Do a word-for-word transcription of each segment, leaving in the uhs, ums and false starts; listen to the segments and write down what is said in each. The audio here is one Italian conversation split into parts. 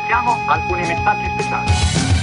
passiamo a alcuni messaggi speciali.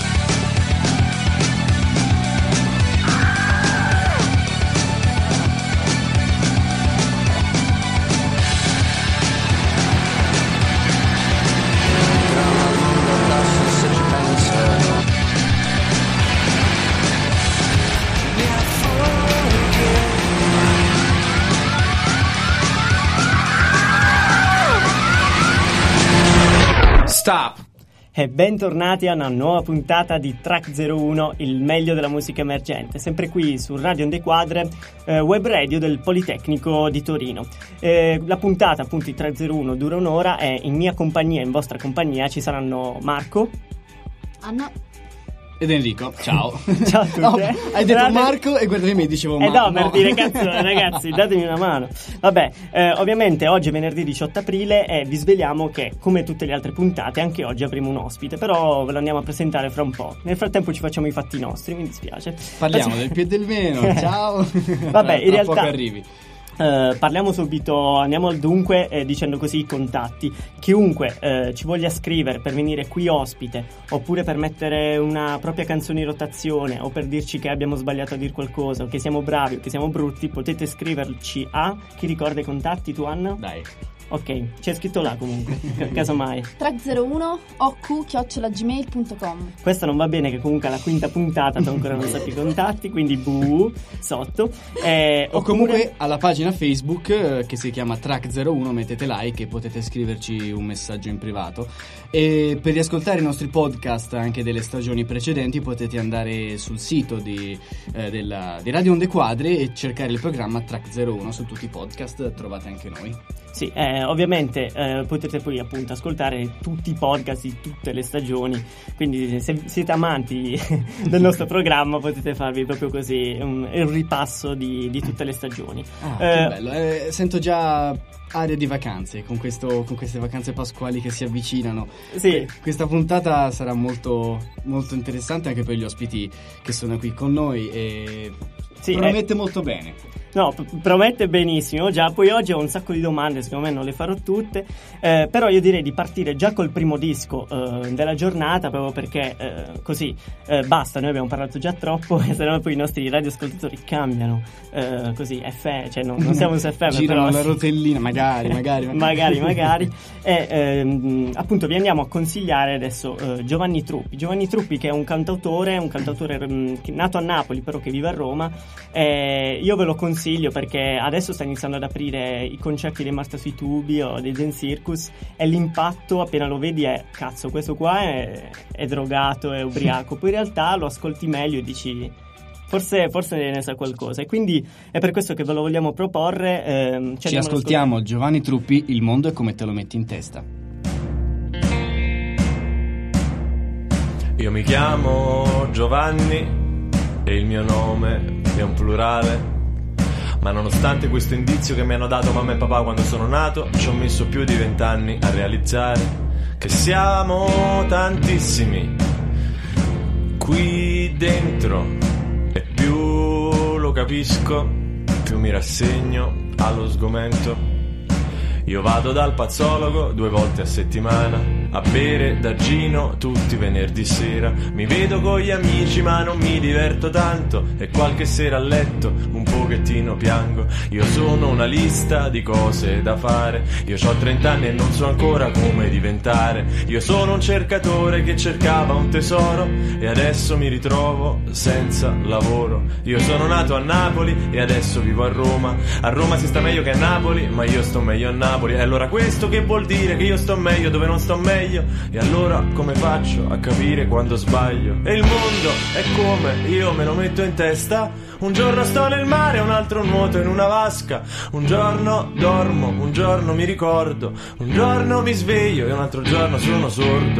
Stop! E bentornati a una nuova puntata di Track zero uno, il meglio della musica emergente, sempre qui su Radio Onde Quadre, eh, web radio del Politecnico di Torino. Eh, la puntata appunto di Track zero uno dura un'ora e in mia compagnia, in vostra compagnia, ci saranno Marco, Anna ed Enrico, ciao. Ciao a tutti. No, hai detto Guardate... Marco e guardavi me e dicevo eh Marco. Eh no, per dire cazzo ragazzi, datemi una mano. Vabbè, eh, ovviamente oggi è venerdì diciotto aprile e vi sveliamo che come tutte le altre puntate anche oggi avremo un ospite, però ve lo andiamo a presentare fra un po'. Nel frattempo ci facciamo i fatti nostri, mi dispiace. Parliamo del più e del meno, ciao. Vabbè, in realtà poco arrivi. Uh, parliamo subito, andiamo al dunque eh, dicendo così i contatti. Chiunque eh, ci voglia scrivere per venire qui ospite, oppure per mettere una propria canzone in rotazione, o per dirci che abbiamo sbagliato a dire qualcosa, o che siamo bravi o che siamo brutti, potete scriverci a... Chi ricorda i contatti, tu Anna? Dai. Ok, c'è scritto là comunque, casomai. Track zero uno o q chiocciola gmail punto com. Questa non va bene che comunque alla quinta puntata tu ancora non sappi i contatti, quindi buh, sotto. Eh, o oppure... comunque alla pagina Facebook eh, che si chiama Track zero uno, mettete like e potete scriverci un messaggio in privato. E per riascoltare i nostri podcast anche delle stagioni precedenti potete andare sul sito di, eh, della, di Radio Onde Quadre e cercare il programma Track zero uno su tutti i podcast, trovate anche noi. Sì, eh, ovviamente eh, potete poi appunto ascoltare tutti i podcast di tutte le stagioni, quindi se siete amanti del nostro programma potete farvi proprio così un, un ripasso di, di tutte le stagioni. Ah, eh, che bello, eh, sento già aria di vacanze con, questo, con queste vacanze pasquali che si avvicinano. Sì. Questa puntata sarà molto, molto interessante anche per gli ospiti che sono qui con noi e sì, promette eh, molto bene. No, p- promette benissimo. Già, poi oggi ho un sacco di domande, secondo me non le farò tutte, eh, però io direi di partire già col primo disco eh, della giornata, proprio perché eh, così eh, basta, noi abbiamo parlato già troppo e sennò poi i nostri radioascoltatori cambiano eh, così F M, cioè no, non siamo su F M, girano però la rotellina, magari, magari magari, magari e ehm, appunto vi andiamo a consigliare adesso eh, Giovanni Truppi. Giovanni Truppi, che è un cantautore, un cantautore mh, nato a Napoli però che vive a Roma, e io ve lo consiglio perché adesso sta iniziando ad aprire i concerti dei Marta sui tubi o dei Zen Circus e l'impatto appena lo vedi è cazzo, questo qua è, è drogato, è ubriaco, poi in realtà lo ascolti meglio e dici forse, forse ne sa qualcosa, e quindi è per questo che ve lo vogliamo proporre. ehm, ci ascoltiamo Giovanni Truppi, Il mondo è come te lo metti in testa. Io mi chiamo Giovanni e il mio nome è un plurale, ma nonostante questo indizio che mi hanno dato mamma e papà quando sono nato, ci ho messo più di vent'anni a realizzare che siamo tantissimi qui dentro, e più lo capisco, più mi rassegno allo sgomento. Io vado dal pazzologo due volte a settimana a bere da Gino tutti i venerdì sera. Mi vedo con gli amici ma non mi diverto tanto, e qualche sera a letto un pochettino piango. Io sono una lista di cose da fare, io ho trent'anni e non so ancora come diventare. Io sono un cercatore che cercava un tesoro e adesso mi ritrovo senza lavoro. Io sono nato a Napoli e adesso vivo a Roma. A Roma si sta meglio che a Napoli, ma io sto meglio a Napoli. E allora questo che vuol dire? Che io sto meglio dove non sto meglio? E allora come faccio a capire quando sbaglio? E il mondo è come io me lo metto in testa. Un giorno sto nel mare, un altro nuoto in una vasca. Un giorno dormo, un giorno mi ricordo, un giorno mi sveglio e un altro giorno sono sordo.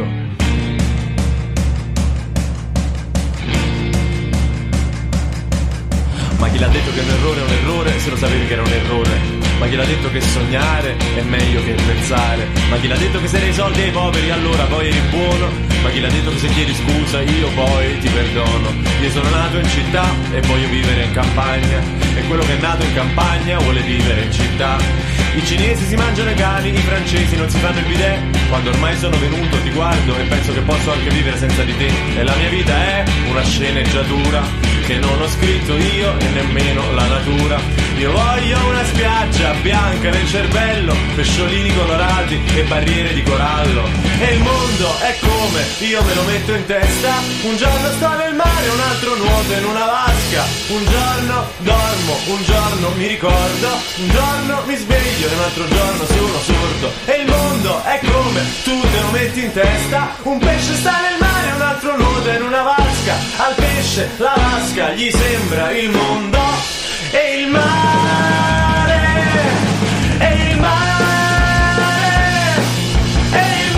Ma chi l'ha detto che un errore è un errore se lo sapevi che era un errore? Ma chi l'ha detto che sognare è meglio che pensare? Ma chi l'ha detto che se dai soldi ai poveri allora poi eri buono? Ma chi l'ha detto che se chiedi scusa io poi ti perdono? Io sono nato in città e voglio vivere in campagna, e quello che è nato in campagna vuole vivere in città. I cinesi si mangiano i cani, i francesi non si fanno il bidet. Quando ormai sono venuto ti guardo e penso che posso anche vivere senza di te. E la mia vita è una sceneggiatura che non ho scritto io e nemmeno la natura. Io voglio una spiaggia bianca nel cervello, pesciolini colorati e barriere di corallo. E il mondo è come io me lo metto in testa. Un giorno sto nel mare, un altro nuoto in una vasca. Un giorno dormo, un giorno mi ricordo, un giorno mi sveglio e un altro giorno sono sordo. E il mondo è come tu te lo metti in testa. Un pesce sta nel mare, un altro nuota in una vasca. Al pesce la vasca gli sembra il mondo. E il mare, e il mare, e il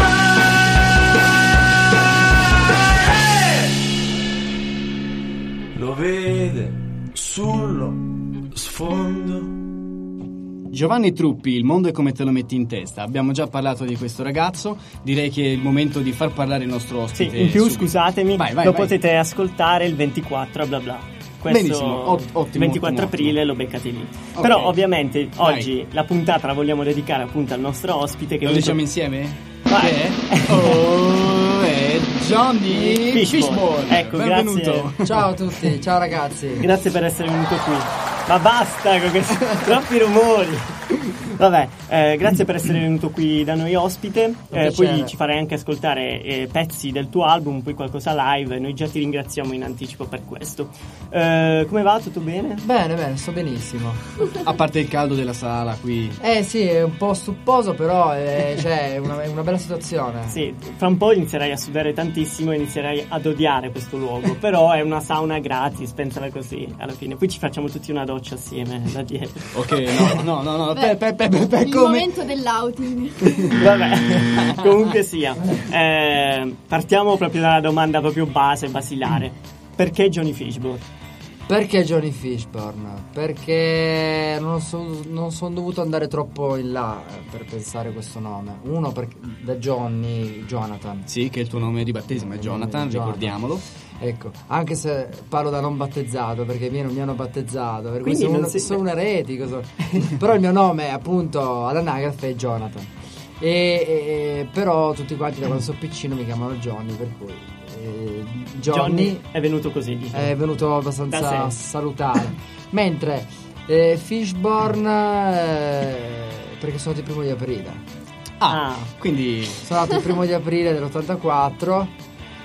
mare lo vede sullo sfondo. Giovanni Truppi, il mondo è come te lo metti in testa. Abbiamo già parlato di questo ragazzo. Direi che è il momento di far parlare il nostro ospite. Sì, in più subito. Scusatemi, vai, vai, lo vai. Potete ascoltare il ventiquattro bla bla. Questo Benissimo, ot- ottimo, ventiquattro ottimo, aprile ottimo. lo beccate lì. Okay. Però ovviamente Vai. oggi la puntata la vogliamo dedicare appunto al nostro ospite che Lo è venuto- diciamo insieme? Vai. Che è? Oh, è Johnny Fishbone. Fishbone. Ecco, benvenuto. grazie. Ciao a tutti, ciao ragazzi. Grazie per essere venuto qui. Ma basta con questi troppi rumori. Vabbè, eh, grazie per essere venuto qui da noi ospite. Eh, poi piacere. ci farai anche ascoltare eh, pezzi del tuo album, poi qualcosa live. Noi già ti ringraziamo in anticipo per questo. Eh, come va? Tutto bene? Bene, bene, sto benissimo. A parte il caldo della sala qui. Eh sì, è un po' stupposo, però è, cioè, è, una, è una bella situazione. Sì, fra un po' inizierai a sudare tantissimo e inizierai ad odiare questo luogo. Però è una sauna gratis, pensala così alla fine. Poi ci facciamo tutti una doccia assieme da dietro. Ok, no, no, no, no. Pe, pe, pe, pe, pe, Il come? momento dell'outing. Vabbè, comunque sia. Eh, partiamo proprio dalla domanda proprio base, basilare. Perché Johnny Fishbone? Perché Johnny Fishbone? Perché non sono non son dovuto andare troppo in là per pensare questo nome. Uno perché da Johnny, Jonathan. Sì, che il tuo nome di battesimo è Jonathan, Jonathan. ricordiamolo. Ecco, anche se parlo da non battezzato, perché i miei non mi hanno battezzato, per cui Quindi sono, non un, si- sono un eretico. so- Però il mio nome è appunto all'anagrafe è Jonathan. E, e- però tutti quanti da quando sono piccino mi chiamano Johnny, per cui eh, Johnny, è venuto così, diciamo. è venuto Da abbastanza sé. salutare. Mentre eh, Fishbone eh, perché sono nato il primo di aprile. Ah, Ah. quindi Sono nato il primo di aprile dell'ottantaquattro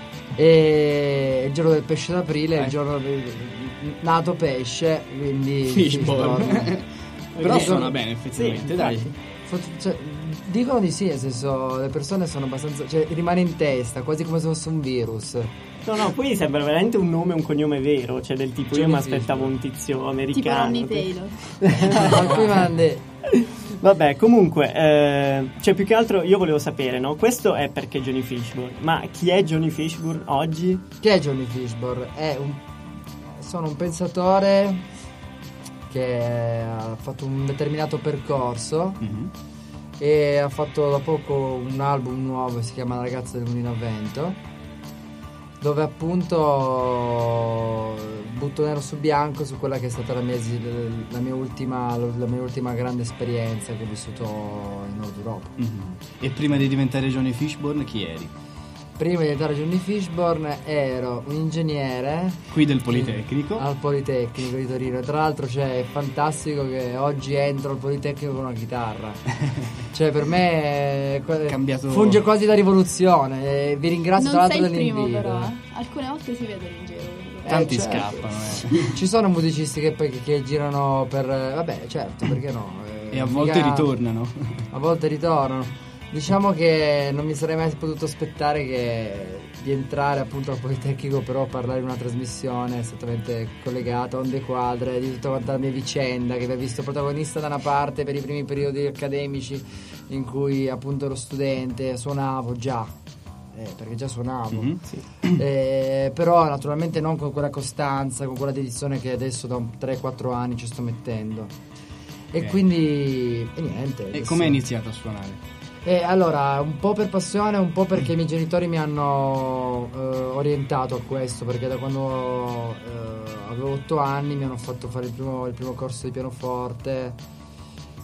e il giorno del pesce d'aprile è il giorno del nato pesce, quindi Fishbone. Però Dicono- suona bene effettivamente, Sì, dai. infatti. Fo- cioè, dicono di sì, nel senso le persone sono abbastanza, cioè rimane in testa, quasi come se fosse un virus. No, no, poi sembra veramente un nome e un cognome vero. Cioè del tipo, io Johnny mi aspettavo un tizio Tipo americano. Ronnie Taylor. Ma poi mande Vabbè, comunque, eh, cioè più che altro io volevo sapere, no? Questo è perché Johnny Fishbone. Ma chi è Johnny Fishbone oggi? chi è Johnny Fishbone? È un sono un pensatore che ha fatto un determinato percorso Mhm. e ha fatto da poco un album nuovo che si chiama La ragazza del mulino a vento, dove appunto butto nero su bianco su quella che è stata la mia, esi- la mia ultima la mia ultima grande esperienza che ho vissuto in Nord Europa. Mhm. E prima di diventare Johnny Fishbone chi eri? Prima di diventare Johnny Fishbone ero un ingegnere Qui del Politecnico. al Politecnico di Torino. Tra l'altro, cioè, è fantastico che oggi entro al Politecnico con una chitarra. Cioè, per me è qua- Cambiato- funge quasi da rivoluzione. E vi ringrazio tra Non l'altro sei il primo dell'invito. però, eh. Alcune volte si vedono in giro. Eh, Tanti certo. scappano, eh. Ci sono musicisti che, poi- che girano per. Vabbè, certo, perché no? Eh, E a volte mica- ritornano. A volte ritornano. Diciamo che non mi sarei mai potuto aspettare che di entrare appunto al Politecnico, però parlare in una trasmissione strettamente collegata, onde quadre, di tutta quanta la mia vicenda, che mi ha visto protagonista da una parte per i primi periodi accademici in cui appunto ero studente, suonavo già, eh, perché già suonavo. Mhm. Eh, però naturalmente non con quella costanza, con quella dedizione che adesso da tre quattro anni ci sto mettendo. E Ok. quindi e niente. E adesso- come hai iniziato a suonare? Eh, allora, un po' per passione, un po' perché i miei genitori mi hanno eh, orientato a questo, perché da quando eh, avevo otto anni mi hanno fatto fare il primo, il primo corso di pianoforte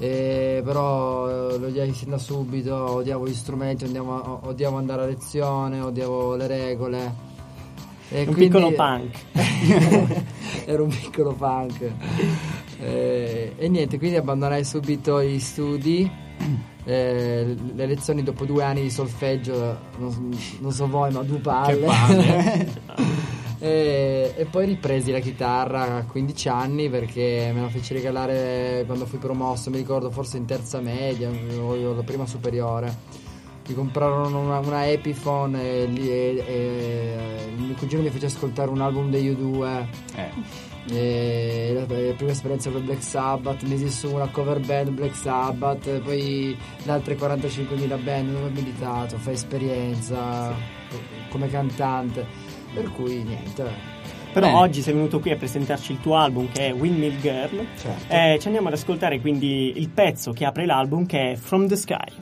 E però lo odiai sin da subito, odiavo gli strumenti, odiavo, odiavo andare a lezione, odiavo le regole. E un quindi... piccolo punk. Ero un piccolo punk. E, e niente, quindi abbandonai subito gli studi. Eh, le lezioni dopo due anni di solfeggio, non, non so voi, ma due palle. Che palle. E, e poi ripresi la chitarra a quindici anni perché me la feci regalare quando fui promosso, mi ricordo forse in terza media o la prima superiore. Mi comprarono una, una Epiphone e, e, e il mio cugino mi fece ascoltare un album degli U due. Eh. E la, la prima esperienza con Black Sabbath, mesi su una cover band Black Sabbath, poi le altre quarantacinquemila band, non ho militato, fai esperienza come cantante. Per cui niente. Però Bene. oggi sei venuto qui a presentarci il tuo album che è Windmill Girl. Certo. Eh, ci andiamo ad ascoltare quindi il pezzo che apre l'album, che è From the Sky.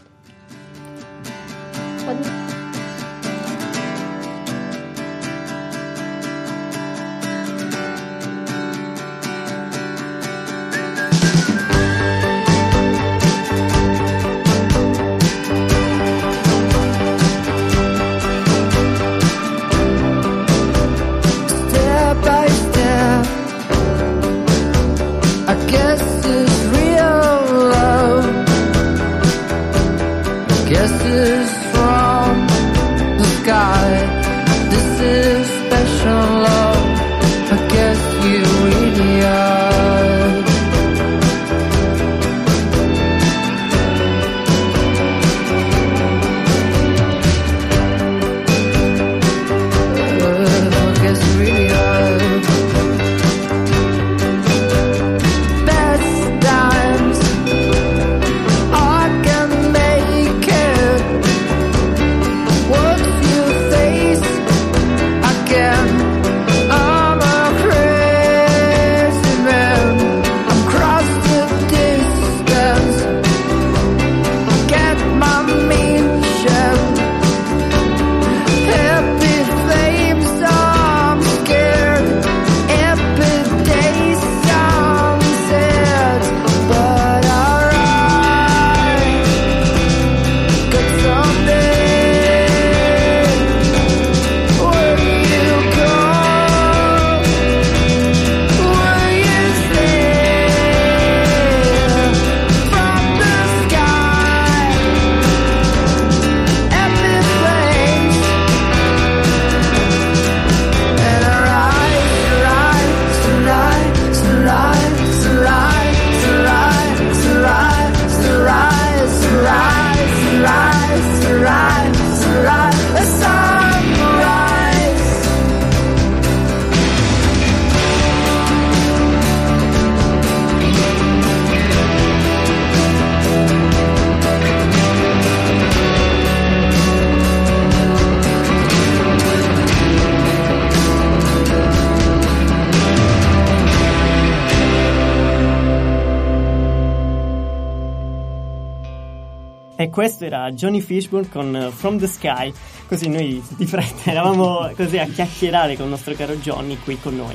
E questo era Johnny Fishburne con From the Sky. Così noi di fretta eravamo così a chiacchierare con il nostro caro Johnny qui con noi.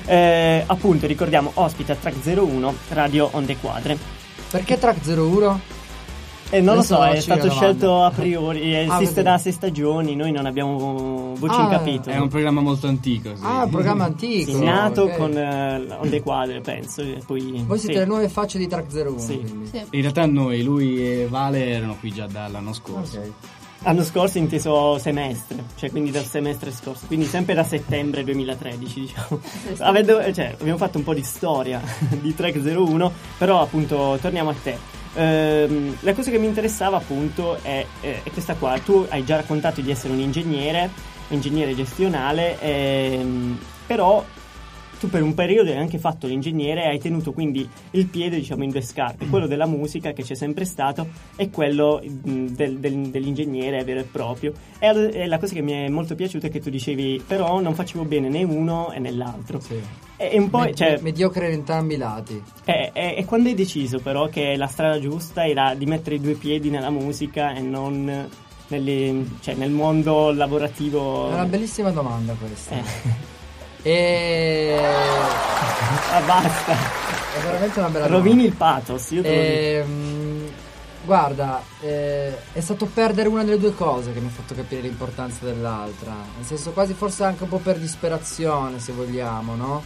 Eh, appunto ricordiamo, ospita Track zero uno, Radio Onde Quadre. Perché Track zero uno? Eh, non Adesso lo so, è faccio stato una scelto domanda. a priori, esiste vedete. da sei stagioni, noi non abbiamo voce Ah, in capitolo. È un programma molto antico, sì. Ah, un programma antico. Sì, nato ok. con eh, Onde Quadre, penso. E poi, Voi siete sì. le nuove facce di Track zero uno. Sì. quindi. Sì. In realtà noi, lui e Vale erano qui già dall'anno scorso. Ok. L'anno scorso inteso semestre, cioè quindi dal semestre scorso, quindi sempre da settembre duemilatredici, diciamo. Sì, sì. Avendo- cioè, abbiamo fatto un po' di storia di Track zero uno, però appunto torniamo a te. Ehm, la cosa che mi interessava appunto è, è, è questa qua. Tu hai già raccontato di essere un ingegnere, ingegnere gestionale, ehm, però tu per un periodo hai anche fatto l'ingegnere e hai tenuto quindi il piede, diciamo, in due scarpe, quello della musica che c'è sempre stato e quello mh, del, del, dell'ingegnere vero e proprio. E, al- e la cosa che mi è molto piaciuta è che tu dicevi però non facevo bene né uno e né l'altro. Sì. E, e un po', Me- cioè, me- mediocre in entrambi i lati. e, e- e quando hai deciso però che la strada giusta era di mettere i due piedi nella musica e non nelle- cioè, nel mondo lavorativo? È una bellissima domanda questa. Eh. E Ah, basta. è veramente una bella Rovini nota. il pathos, io te lo Ehm, guarda, eh, è stato perdere una delle due cose che mi ha fatto capire l'importanza dell'altra. Nel senso, quasi forse anche un po' per disperazione, se vogliamo, no?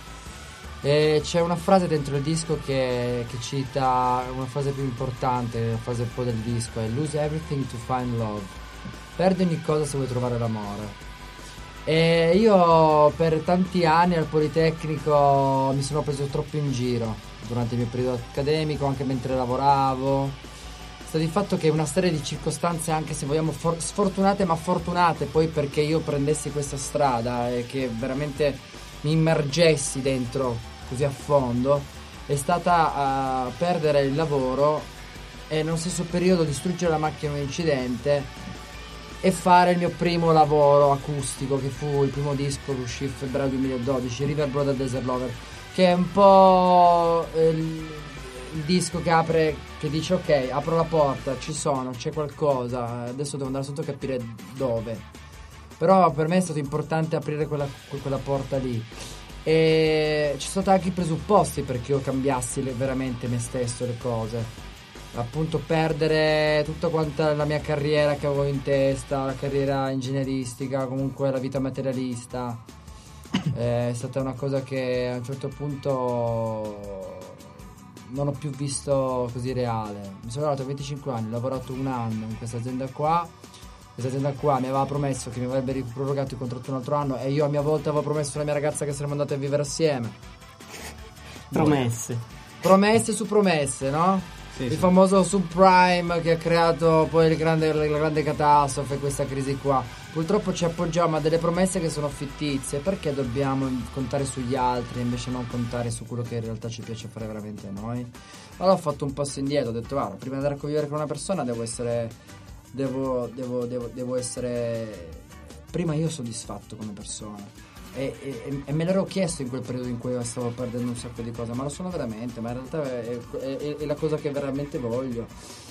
E c'è una frase dentro il disco che, che cita una frase più importante, la frase poi del disco, è lose everything to find love. Perdi ogni cosa se vuoi trovare l'amore. E io per tanti anni al Politecnico mi sono preso troppo in giro durante il mio periodo accademico, anche mentre lavoravo. Sta di fatto che una serie di circostanze, anche se vogliamo for- sfortunate ma fortunate, poi perché io prendessi questa strada e che veramente mi immergessi dentro così a fondo, è stata uh, perdere il lavoro e nello stesso periodo distruggere la macchina in un incidente e fare il mio primo lavoro acustico, che fu il primo disco che uscì a febbraio duemiladodici, River Brother Desert Lover, che è un po' il, il disco che apre, che dice ok, apro la porta, ci sono, c'è qualcosa, adesso devo andare sotto a capire dove. Però per me è stato importante aprire quella, quella porta lì, e ci sono stati anche i presupposti perché io cambiassi le, veramente me stesso, le cose. Appunto perdere tutta quanta la mia carriera che avevo in testa, la carriera ingegneristica, comunque la vita materialista, è stata una cosa che a un certo punto non ho più visto così reale. Mi sono lavorato venticinque anni, ho lavorato un anno in questa azienda qua. Questa azienda qua mi aveva promesso che mi avrebbe riprorogato il contratto un altro anno, e io a mia volta avevo promesso alla mia ragazza che saremmo andati a vivere assieme. Promesse. Promesse su promesse, no? Sì, Il sì. famoso subprime che ha creato poi il grande, la grande catastrofe, questa crisi qua. Purtroppo ci appoggiamo a delle promesse che sono fittizie. Perché dobbiamo contare sugli altri e invece non contare su quello che in realtà ci piace fare veramente a noi? Allora ho fatto un passo indietro, ho detto guarda, prima di andare a convivere con una persona devo essere devo, devo, devo, devo essere prima io soddisfatto come persona. E, e, e me l'ero chiesto in quel periodo in cui stavo perdendo un sacco di cose, ma lo sono veramente, ma in realtà è, è, è la cosa che veramente voglio.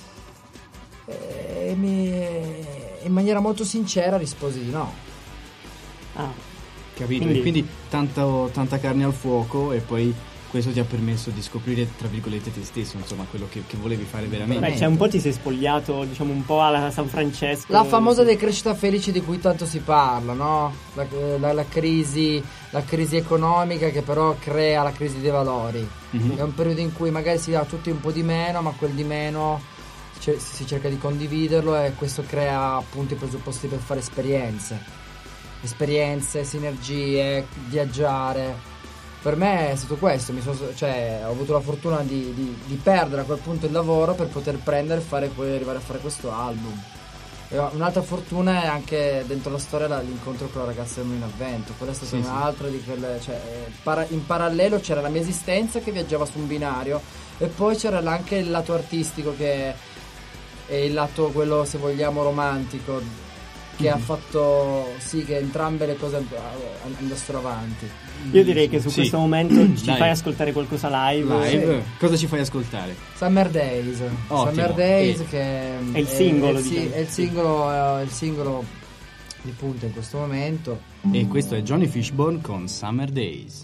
E mi, in maniera molto sincera risposi di no. Ah, Capito? Quindi- E quindi tanto- tanta carne al fuoco, e poi questo ti ha permesso di scoprire, tra virgolette, te stesso, insomma, quello che, che volevi fare veramente. beh, cioè un po' ti sei spogliato, diciamo un po' alla San Francesco. La famosa decrescita felice di cui tanto si parla, no? La, la, la crisi la crisi economica che però crea la crisi dei valori. Mhm. È un periodo in cui magari si ha tutti un po' di meno, ma quel di meno ce- si cerca di condividerlo, e questo crea appunto i presupposti per fare esperienze. Esperienze, sinergie, viaggiare. Per me è stato questo, mi sono, cioè, ho avuto la fortuna di, di, di perdere a quel punto il lavoro per poter prendere e fare, poi arrivare a fare questo album. E un'altra fortuna è anche dentro la storia la- l'incontro con la ragazza del Mulino a Vento. Quella è stata Sì, sì. un'altra di quelle, cioè, eh, para- in parallelo c'era la mia esistenza che viaggiava su un binario, e poi c'era anche il lato artistico, che è il lato, quello se vogliamo romantico, che ha fatto sì che entrambe le cose and- andassero avanti. Io direi che su Sì. questo momento ci Dai. fai ascoltare qualcosa live. Live? Cosa ci fai ascoltare? Summer Days. Ottimo. Summer Days E- che È il singolo, è, sì, diciamo. è il singolo, è il singolo di punta in questo momento. E questo è Johnny Fishbone con Summer Days.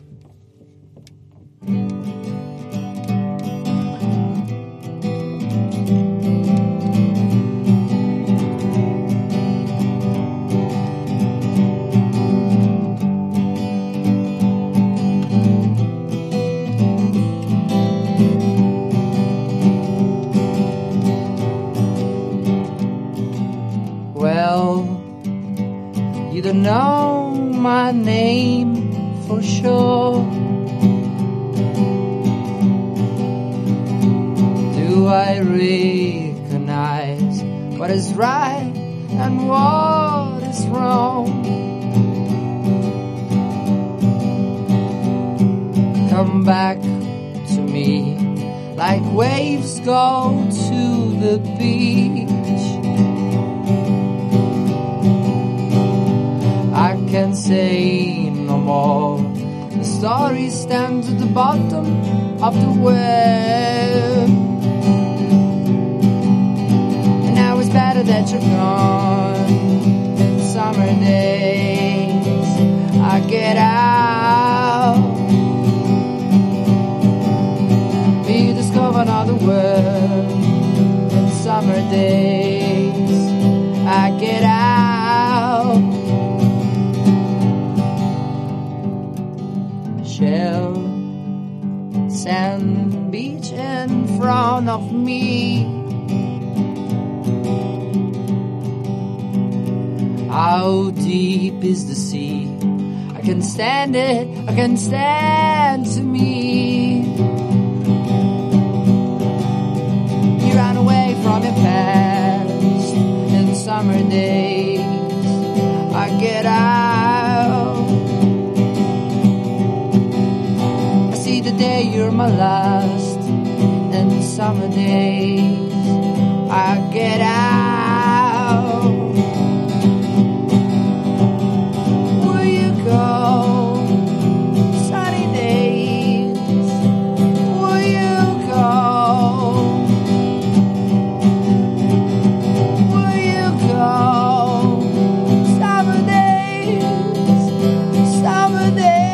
Well, you don't know my name for sure. Do I recognize what is right and what is wrong? Come back to me like waves go to the beach. I can say no more. The story stands at the bottom of the web. And now it's better that you're gone. Summer days, I get out. days I get out. Shell, sand, beach in front of me. How deep is the sea? I can stand it, I can stand to me. You ran away from your past in summer days. I get out. I see the day you're my last in summer days. I get out. Sunny days, will you go? Will you go? Summer days, summer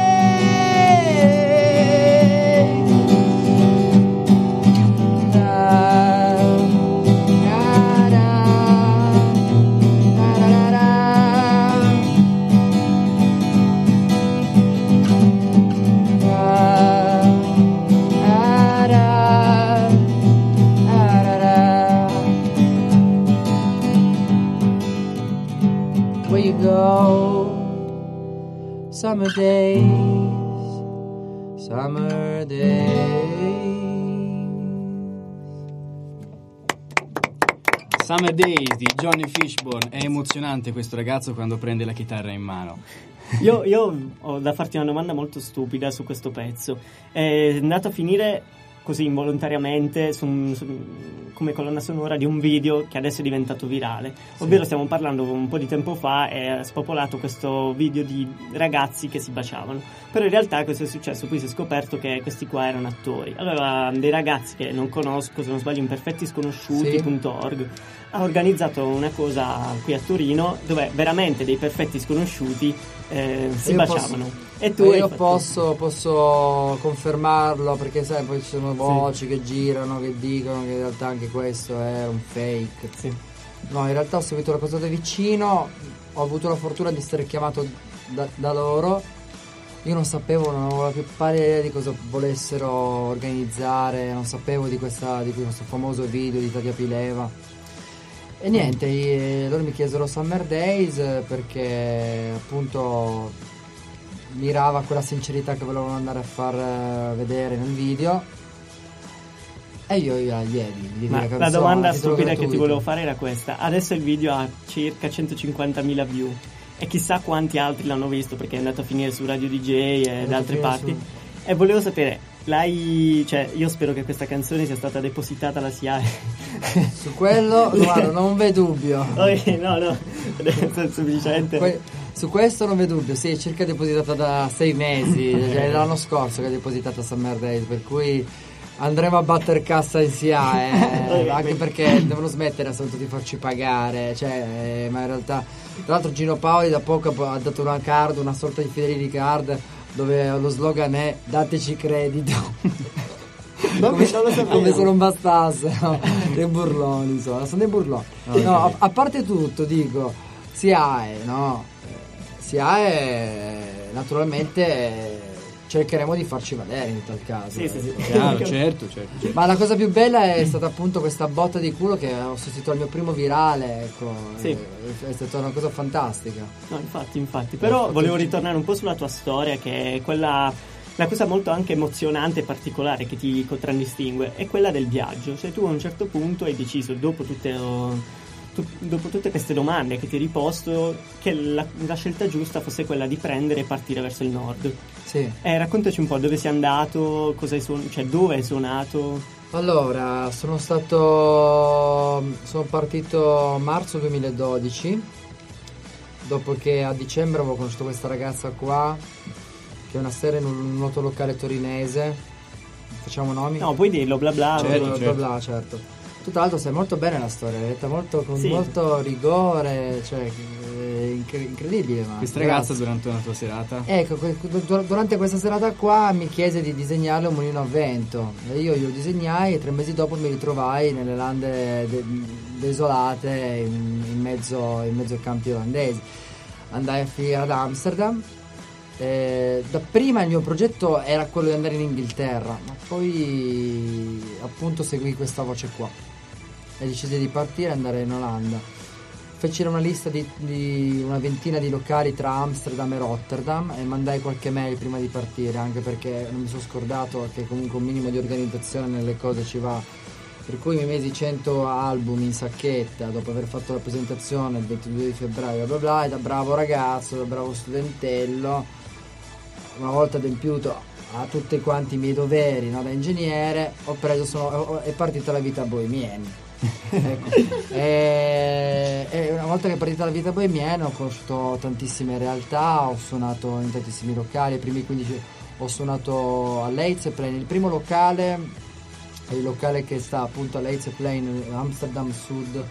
days. Da, da, da, da, da, da. Where you go? Summer days, summer days. Summer Days di Johnny Fishbone. È emozionante questo ragazzo quando prende la chitarra in mano. Io, io ho da farti una domanda molto stupida su questo pezzo. È andato a finire così involontariamente su, su, come colonna sonora di un video che adesso è diventato virale, sì. Ovvero stiamo parlando un po' di tempo fa, è spopolato questo video di ragazzi che si baciavano, però in realtà cosa è successo? Poi si è scoperto che questi qua erano attori. Allora dei ragazzi che non conosco, se non sbaglio imperfetti sconosciuti punto org ha organizzato una cosa qui a Torino dove veramente dei perfetti sconosciuti eh, si io baciavano posso, e tu io fatto... posso, posso confermarlo, perché sai, poi ci sono voci sì. che girano, che dicono che in realtà anche questo è un fake. Sì. No, in realtà ho seguito la cosa da vicino, ho avuto la fortuna di essere chiamato da, da loro. Io non sapevo, non avevo la più pallida idea di cosa volessero organizzare, non sapevo di, questa, di questo famoso video di Tatia Pileva. E niente, io, loro mi chiesero Summer Days perché appunto mirava a quella sincerità che volevano andare a far vedere nel video. E io gliela diedi. Ma canzone, la domanda stupida gratuito. che ti volevo fare era questa. Adesso il video ha circa centocinquantamila view e chissà quanti altri l'hanno visto, perché è andato a finire su Radio D J e da altre parti su... E volevo sapere, l'hai, cioè io spero che questa canzone sia stata depositata alla S I A E. Su quello guarda, non v'è dubbio. Okay, no no semplicemente que- su questo non v'è dubbio. Sì, circa depositata da sei mesi. Cioè l'anno scorso che è depositata Summer Days, per cui andremo a batter cassa in S I A E, eh, anche perché devono smettere assolutamente di farci pagare, cioè, eh, ma in realtà tra l'altro Gino Paoli da poco ha dato una card, una sorta di fidelity card, dove lo slogan è dateci credito. come, come se non bastasse, no? Dei burloni, insomma, sono dei burloni. No, a, a parte tutto dico, S I A E, no? S I A E naturalmente cercheremo di farci vedere in tal caso. Sì, sì, sì. Chiaro, certo, certo, certo. Ma la cosa più bella è stata appunto questa botta di culo che ho sostituito al mio primo virale, ecco. Sì. È, è stata una cosa fantastica. No, infatti, infatti. Però volevo ritornare un po' sulla tua storia, che è quella, la cosa molto anche emozionante e particolare che ti contraddistingue, è quella del viaggio. Cioè tu a un certo punto hai deciso, dopo tutte, tu, dopo tutte queste domande che ti hai riposto, che la, la scelta giusta fosse quella di prendere e partire verso il nord. Sì. Eh, raccontaci un po' dove sei andato, cosa hai suon- cioè dove hai suonato. Allora, sono stato sono partito marzo duemiladodici, dopo che a dicembre avevo conosciuto questa ragazza qua, che è una sera in un noto locale torinese. Facciamo nomi? No, puoi dirlo, bla bla. Certo, bla, certo. bla, bla, certo. Tutt'altro sai molto bene la storia, è detta molto, con Sì. molto rigore, cioè eh, incre- incredibile. Ma Questa ragazza grazie. durante una tua serata? Ecco, que- dur- durante questa serata qua mi chiese di disegnarle un mulino a vento e io glielo disegnai e tre mesi dopo mi ritrovai nelle lande de- desolate in, in, mezzo, in mezzo ai campi olandesi. Andai a finire ad Amsterdam. Eh, dapprima il mio progetto era quello di andare in Inghilterra, ma poi appunto seguì questa voce qua e decisi di partire e andare in Olanda. Feci una lista di, di una ventina di locali tra Amsterdam e Rotterdam e mandai qualche mail prima di partire, anche perché non mi sono scordato che comunque un minimo di organizzazione nelle cose ci va. Per cui mi mesi cento album in sacchetta dopo aver fatto la presentazione il ventidue di febbraio, bla bla, e da bravo ragazzo, da bravo studentello, una volta adempiuto a tutti quanti i miei doveri, no, da ingegnere, ho preso, sono, ho- è partita la vita bohemienne. Ecco. e, e una volta che è partita la vita bohemienne ho conosciuto tantissime realtà, ho suonato in tantissimi locali. I primi quindici ho suonato all'Eidseplein, il primo locale è il locale che sta appunto all'Eidseplein, Amsterdam Sud,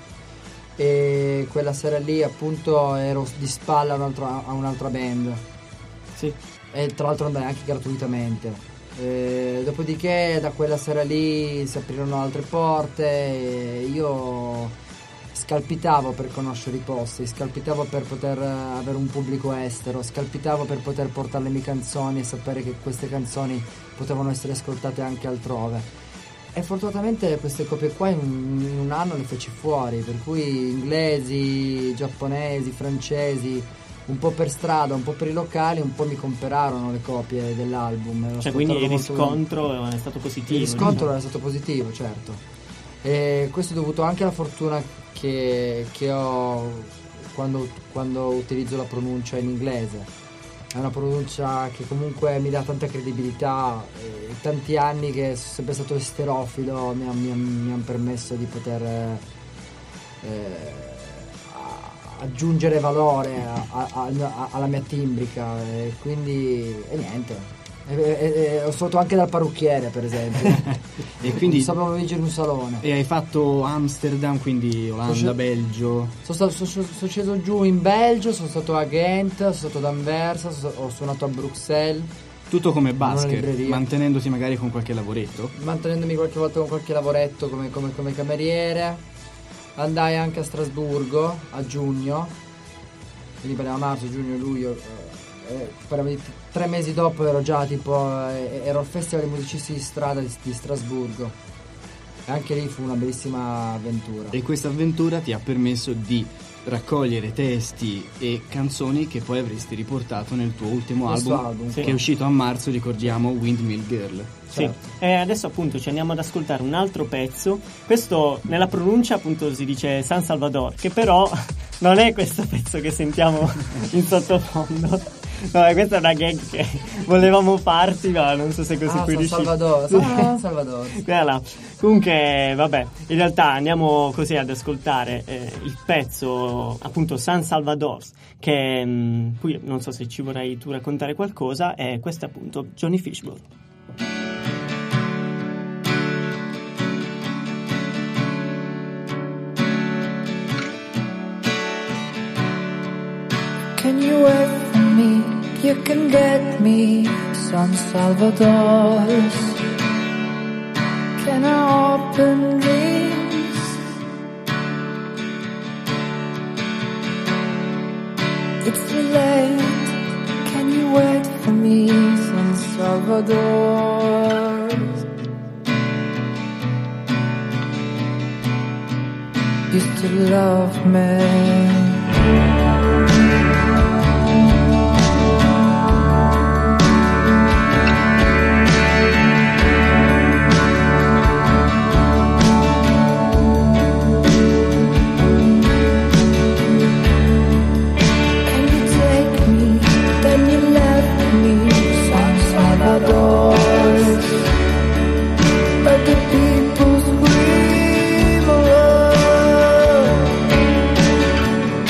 e quella sera lì appunto ero di spalla a, un altro- a un'altra band. Sì. E tra l'altro andai anche gratuitamente. Eh, dopodiché da quella sera lì si aprirono altre porte e io scalpitavo per conoscere i posti, scalpitavo per poter avere un pubblico estero, scalpitavo per poter portare le mie canzoni e sapere che queste canzoni potevano essere ascoltate anche altrove. E fortunatamente queste copie qua in un, in un anno le feci fuori, per cui inglesi, giapponesi, francesi, un po' per strada, un po' per i locali, un po' mi comperarono le copie dell'album. Lo Cioè, quindi il ascoltarono molto bene. riscontro è stato positivo. Il riscontro diciamo. era stato positivo, certo. E questo è dovuto anche alla fortuna che, che ho quando, quando utilizzo la pronuncia in inglese. È una pronuncia che comunque mi dà tanta credibilità. E tanti anni che sono sempre stato esterofilo mi, ha- mi, ha- mi hanno permesso di poter eh, aggiungere valore a- a- a- alla mia timbrica, e quindi e niente. E, e- e ho suonato anche dal parrucchiere, per esempio. E quindi Sapevo vincere un salone. e hai fatto Amsterdam, quindi Olanda, Sono- Belgio. Sono, stato, sono, sono sceso giù in Belgio, sono stato a Ghent, sono stato ad Anversa, sono- ho suonato a Bruxelles, Tutto come In una basket, libreria. mantenendoti magari con qualche lavoretto. mantenendomi qualche volta con qualche lavoretto come, come, come cameriere. Andai anche a Strasburgo a giugno, quindi parliamo marzo, giugno, luglio. eh, eh, parliamo di t- tre mesi dopo ero già tipo, eh, ero al Festival dei musicisti di strada di, di Strasburgo. E anche lì fu una bellissima avventura. E questa avventura ti ha permesso di raccogliere testi e canzoni che poi avresti riportato nel tuo ultimo Questo album, album, che sì. è uscito a marzo, ricordiamo, Windmill Girl. Sì. Certo. E adesso appunto ci andiamo ad ascoltare un altro pezzo. Questo nella pronuncia appunto si dice San Salvador, che però non è questo pezzo che sentiamo in sottofondo. No, questa è una gag che volevamo farti, ma non so se così Ah, puoi San riuscire. Salvador, San Salvador. Quella là. Comunque, vabbè, in realtà andiamo così ad ascoltare eh, il pezzo appunto San Salvador, che mh, poi non so se ci vorrai tu raccontare qualcosa, e questo è appunto Johnny Fishbone. Can you wait for me? You can get me San Salvador's. Can I open dreams? It's too late. Can you wait for me, San Salvador's? You still love me. But the people scream alone.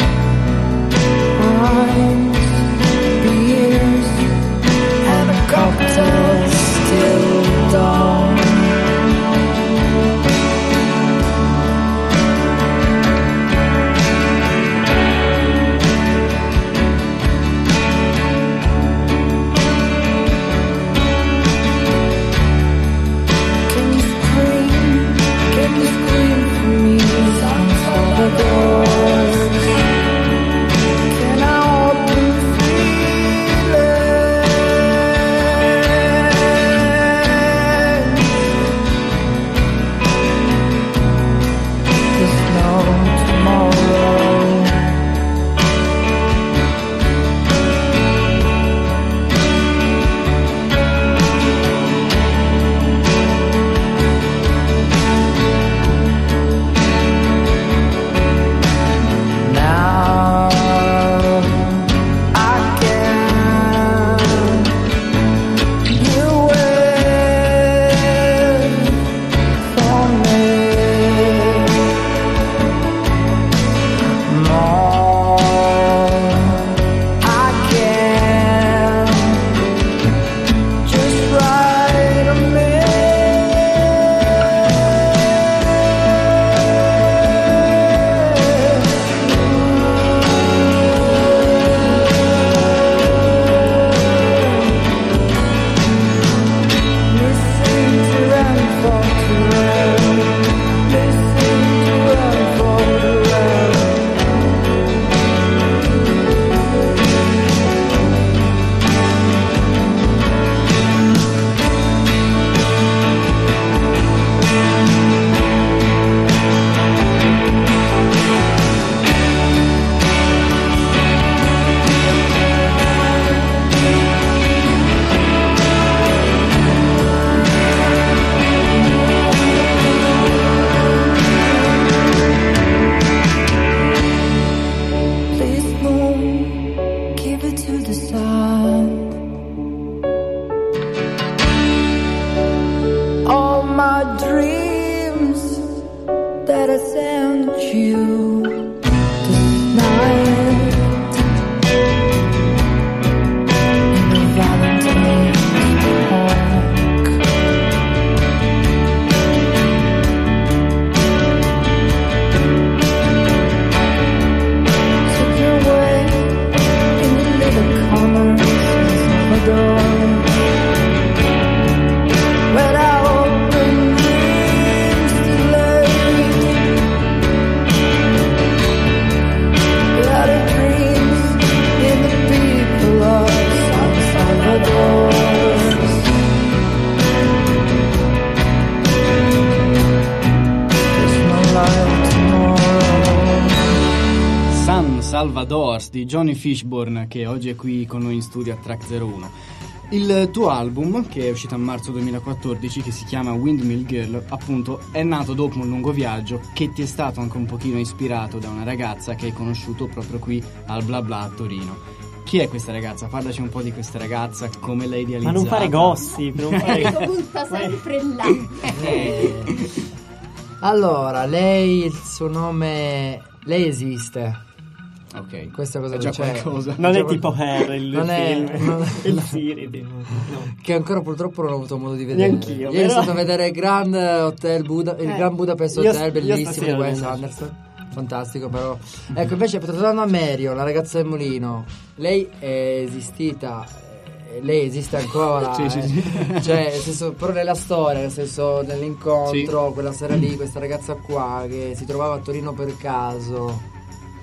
Salvadors di Johnny Fishburne, che oggi è qui con noi in studio a Track zero uno. Il tuo album, che è uscito a marzo duemilaquattordici, che si chiama Windmill Girl, appunto è nato dopo un lungo viaggio che ti è stato anche un pochino ispirato da una ragazza che hai conosciuto proprio qui al Bla Bla a Torino. Chi è questa ragazza? Parlaci un po' di questa ragazza, come l'hai idealizzata. Ma non fare gossip, non fare... Punta sempre là. Eh, allora, lei, il suo nome, lei esiste. Ok, Questa cosa è già c'è. qualcosa. Non è Già tipo qual- Hair, il non è- film, non- il no. series, no. Che ancora purtroppo non ho avuto modo di vedere. Neanch'io, Ieri però- sono andato a vedere il Grand Hotel Buda, il Eh, Grand Budapest io- Hotel, io bellissimo, di stasera Wes devo Anderson. Fantastico, però. Ecco, invece tornando a Marion, la ragazza del mulino, lei è esistita, eh, lei esiste ancora. Sì, sì, eh. sì. Cioè, nel senso, però nella storia, nel senso, nell'incontro, Sì. quella sera lì, questa ragazza qua che si trovava a Torino per caso.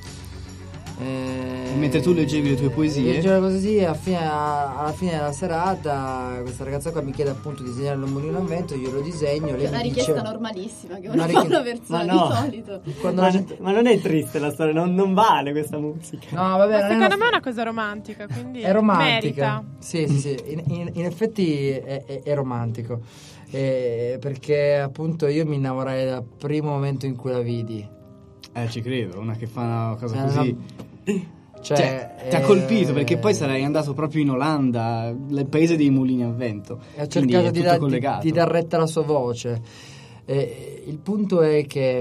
Eh, Mentre tu leggevi le tue poesie. Leggevo così, alla fine, alla fine della serata questa ragazza qua mi chiede appunto di disegnare un mulino a vento, io lo disegno, lei È una mi richiesta dice, normalissima che Una uno fa richiesta- una persona Ma no. di solito. quando Ma, la gente... ma non è triste la storia, non, non vale questa musica. No, vabbè, Ma non è secondo una- me è una cosa romantica, quindi è romantica. merita. Sì, sì, sì, in, in- in effetti è, è- è romantico. Eh, perché appunto io mi innamorai dal primo momento in cui la vidi. Eh, ci credo, una che fa una cosa Eh, così. no. Cioè, Cioè, ti ha eh, colpito perché poi sarai andato proprio in Olanda, il paese dei mulini a vento. E ho Quindi cercato è di, tutto dar- di, collegato. di dar retta alla sua voce. Eh, il punto è che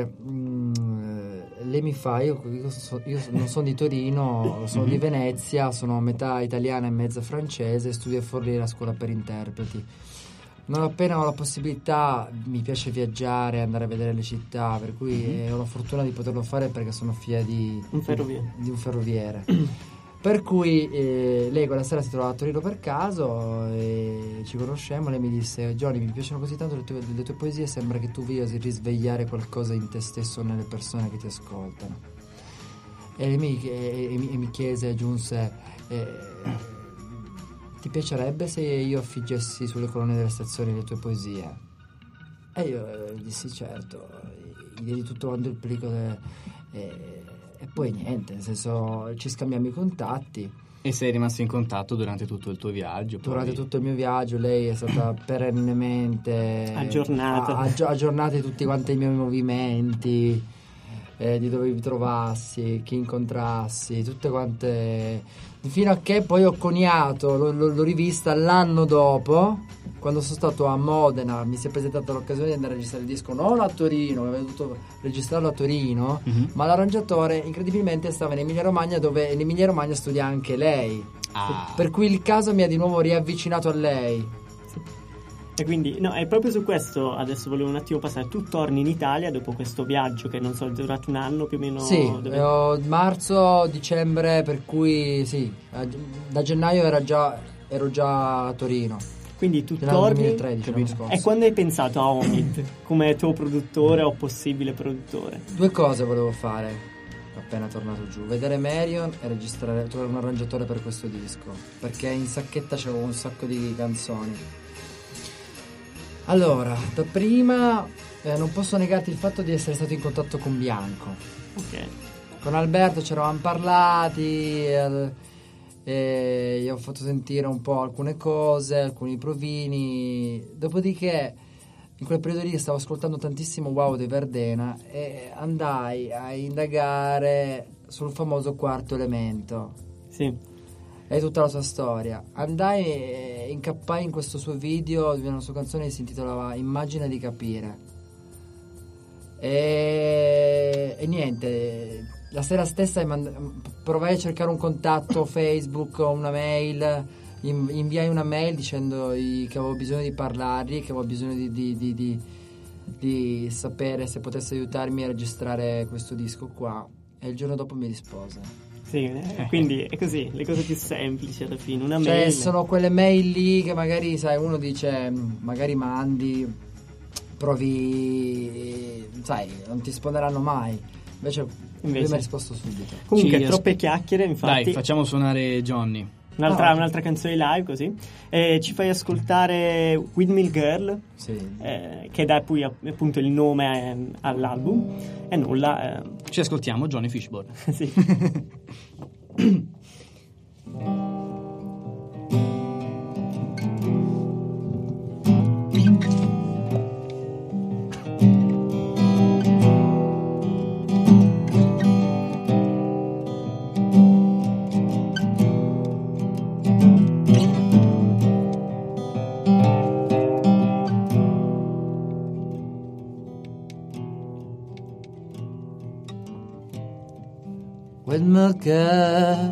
mh, lei mi fa, io, io so- io non sono di Torino, sono di Venezia, sono metà italiana e mezza francese, studio a Forlì alla scuola per interpreti. Non appena ho la possibilità, mi piace viaggiare, andare a vedere le città, per cui eh, ho la fortuna di poterlo fare perché sono figlia di Un ferroviere. di un ferroviere. Per cui eh, lei quella sera si trovava a Torino per caso e ci conoscemmo. Lei mi disse: Johnny, mi piacciono così tanto le tue, le tue poesie, sembra che tu voglia risvegliare qualcosa in te stesso, nelle persone che ti ascoltano. E lei mi, e, e mi, e mi chiese, aggiunse: eh, ti piacerebbe se io affiggessi sulle colonne delle stazioni le tue poesie? E io eh, dissi certo, gli diedi tutto quanto il plico de- e, e poi niente, nel senso ci scambiamo i contatti. E sei rimasto in contatto durante tutto il tuo viaggio? poi- Durante tutto il mio viaggio lei è stata perennemente Aggiornata. a- aggi- aggiornata di tutti quanti i miei movimenti, eh, di dove mi trovassi, chi incontrassi, tutte quante, fino a che poi ho coniato, l'ho, l'ho- l'ho rivista l'anno dopo, quando sono stato a Modena. Mi si è presentata l'occasione di andare a registrare il disco non a Torino, avevo dovuto registrarlo a Torino, Mhm. ma l'arrangiatore incredibilmente stava in Emilia Romagna, dove in Emilia Romagna studia anche lei. Ah. Per cui il caso mi ha di nuovo riavvicinato a lei. E quindi, no, è proprio su questo adesso volevo un attimo passare. Tu torni in Italia dopo questo viaggio che non so, è durato un anno più o meno. Sì, dove- eh, ho- marzo, dicembre, per cui sì, eh, da gennaio era già, ero già a Torino. Quindi tu Gennaio torni. duemilatredici, l'anno capito? scorso. E quando hai pensato a Omid come tuo produttore o possibile produttore? Due cose volevo fare appena tornato giù: vedere Marion e registrare, trovare un arrangiatore per questo disco, perché in sacchetta c'avevo un sacco di canzoni. Allora, dapprima eh, non posso negarti il fatto di essere stato in contatto con Bianco. Ok. Con Alberto ci eravamo parlati eh, e gli ho fatto sentire un po' alcune cose, alcuni provini. Dopodiché in quel periodo lì stavo ascoltando tantissimo Wow dei Verdena e andai a indagare sul famoso quarto elemento Sì. e tutta la sua storia. Andai e incappai in questo suo video di una sua canzone che si intitolava Immagina di capire. E, e niente, la sera stessa mand- provai a cercare un contatto Facebook o una mail, in- inviai una mail dicendo che avevo bisogno di parlargli, che avevo bisogno di, di, di, di, di sapere se potesse aiutarmi a registrare questo disco qua, e il giorno dopo mi rispose. Sì, eh, quindi è così, le cose più semplici alla fine, una Cioè mail. sono quelle mail lì che magari, sai, uno dice magari mandi, provi, sai, non ti risponderanno mai. Invece, lui mi Invece- ha risposto subito. Comunque, Ci troppe aspe- chiacchiere, infatti. Dai, facciamo suonare Johnny. Un'altra, Oh. un'altra canzone live così. E ci fai ascoltare Windmill Girl, Sì. eh, che dà poi appunto il nome eh, all'album. E nulla. Eh, Ci ascoltiamo Johnny Fishbone. sì. Windmill girl,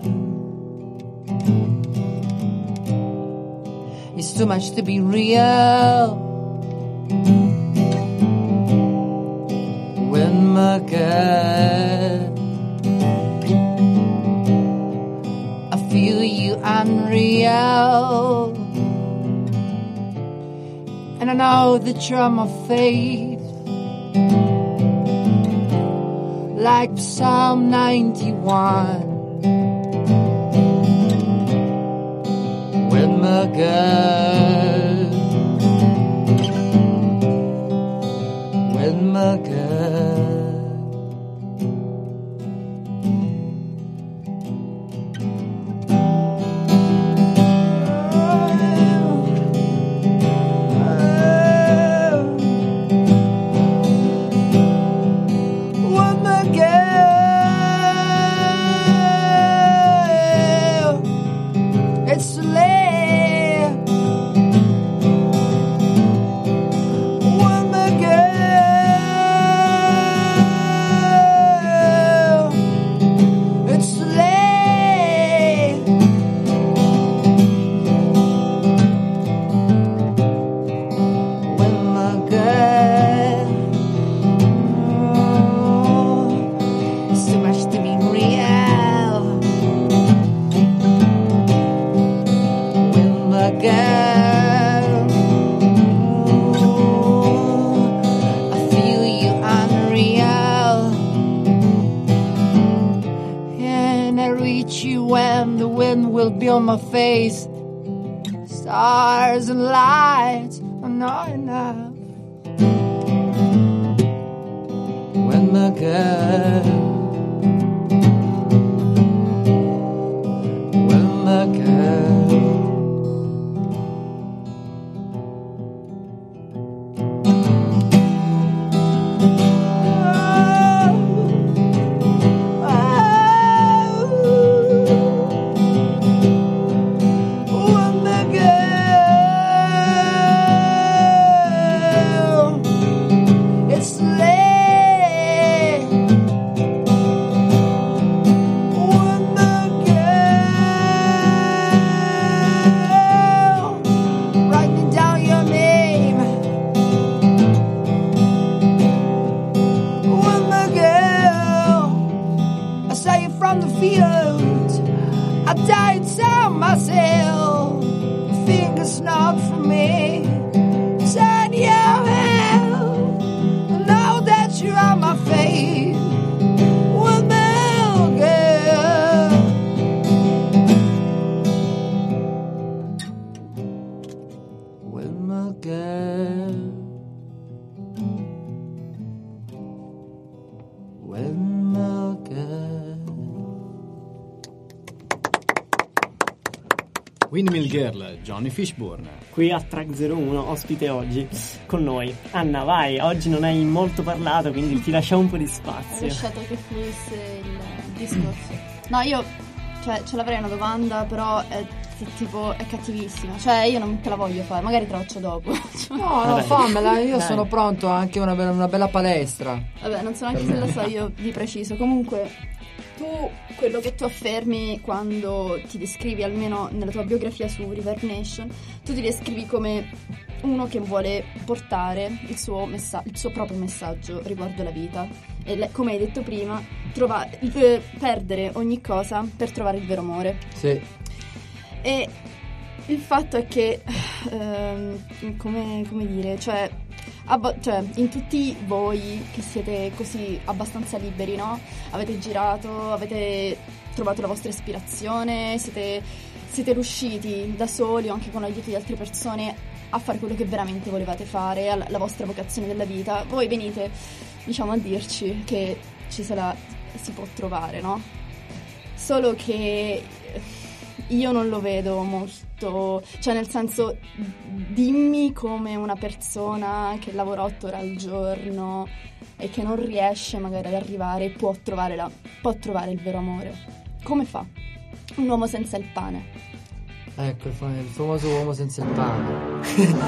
it's too much to be real. Windmill girl, I feel you unreal, and I know that you're my faith. Like Psalm ninety-one, when my girl, when my girl. On my face, stars and lights are not enough. When my girl, when my girl. Windmill Girl, Johnny Fishbone. Qui a Track zero uno, ospite oggi con noi. Anna, vai, oggi non hai molto parlato, quindi ti lasciamo un po' di spazio. Ho lasciato che fluisse il discorso. No, io, cioè, ce l'avrei una domanda, però è, è tipo, è cattivissima. Cioè, io non te la voglio fare, magari te la faccio dopo. No, no, vabbè, fammela, io dai. Sono pronto, anche una bella, una bella palestra. Vabbè, non so neanche se la so io di preciso. Comunque, tu, quello che tu affermi quando ti descrivi, almeno nella tua biografia su Reverb Nation, tu ti descrivi come uno che vuole portare il suo, messa- il suo proprio messaggio riguardo la vita e le- come hai detto prima, trova- eh, perdere ogni cosa per trovare il vero amore. Sì. E il fatto è che ehm, come, come dire, cioè, abba- cioè in tutti voi che siete così abbastanza liberi, no? Avete girato, avete trovato la vostra ispirazione, siete siete riusciti da soli o anche con l'aiuto di altre persone a fare quello che veramente volevate fare, la, la vostra vocazione della vita, voi venite, diciamo, a dirci che ci se la si può trovare, no? Solo che io non lo vedo molto, cioè nel senso, dimmi come una persona che lavora otto ore al giorno e che non riesce magari ad arrivare può trovare, la, può trovare il vero amore. Come fa? Un uomo senza il pane. Ecco, il, fam- il famoso uomo senza il pane.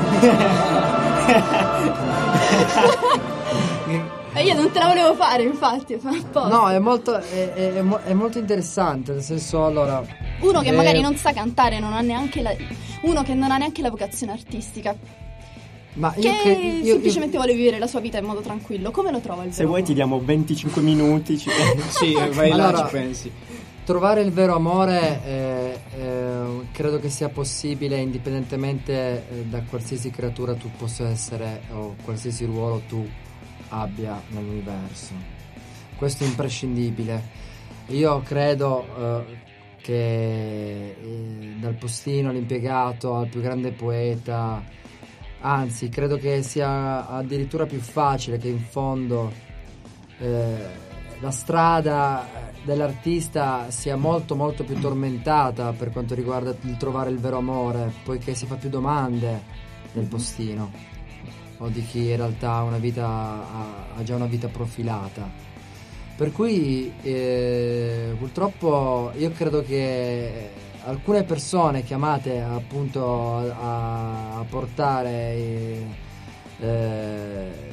E io non te la volevo fare, infatti, fa apposta. No, è molto, è, è, è mo- è molto interessante, nel senso, allora... Uno che eh, magari non sa cantare, non ha neanche la, uno che non ha neanche la vocazione artistica, ma io che che, io, semplicemente io... vuole vivere la sua vita in modo tranquillo, come lo trova il Se vero vuoi ti amore? diamo venticinque minuti. Ci... Sì, vai là, Allora, ci pensi. Trovare il vero amore eh, eh, credo che sia possibile indipendentemente eh, da qualsiasi creatura tu possa essere o qualsiasi ruolo tu abbia nell'universo. Questo è imprescindibile. Io credo eh, che eh, dal postino all'impiegato al più grande poeta, anzi credo che sia addirittura più facile, che in fondo eh, la strada dell'artista sia molto molto più tormentata per quanto riguarda il trovare il vero amore, poiché si fa più domande del postino o di chi in realtà ha una vita ha, ha già una vita profilata. Per cui eh, purtroppo io credo che alcune persone chiamate appunto a, a portare eh,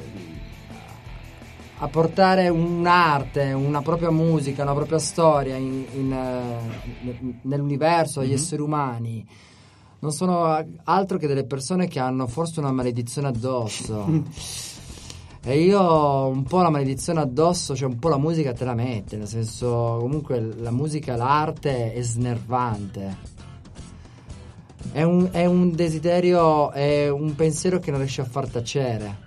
a portare un'arte, una propria musica, una propria storia in, in, nell'universo, agli mm-hmm. esseri umani, non sono altro che delle persone che hanno forse una maledizione addosso. E io un po' la maledizione addosso, cioè un po' la musica te la mette, nel senso, comunque la musica, l'arte è snervante. È un, è un desiderio, è un pensiero che non riesce a far tacere.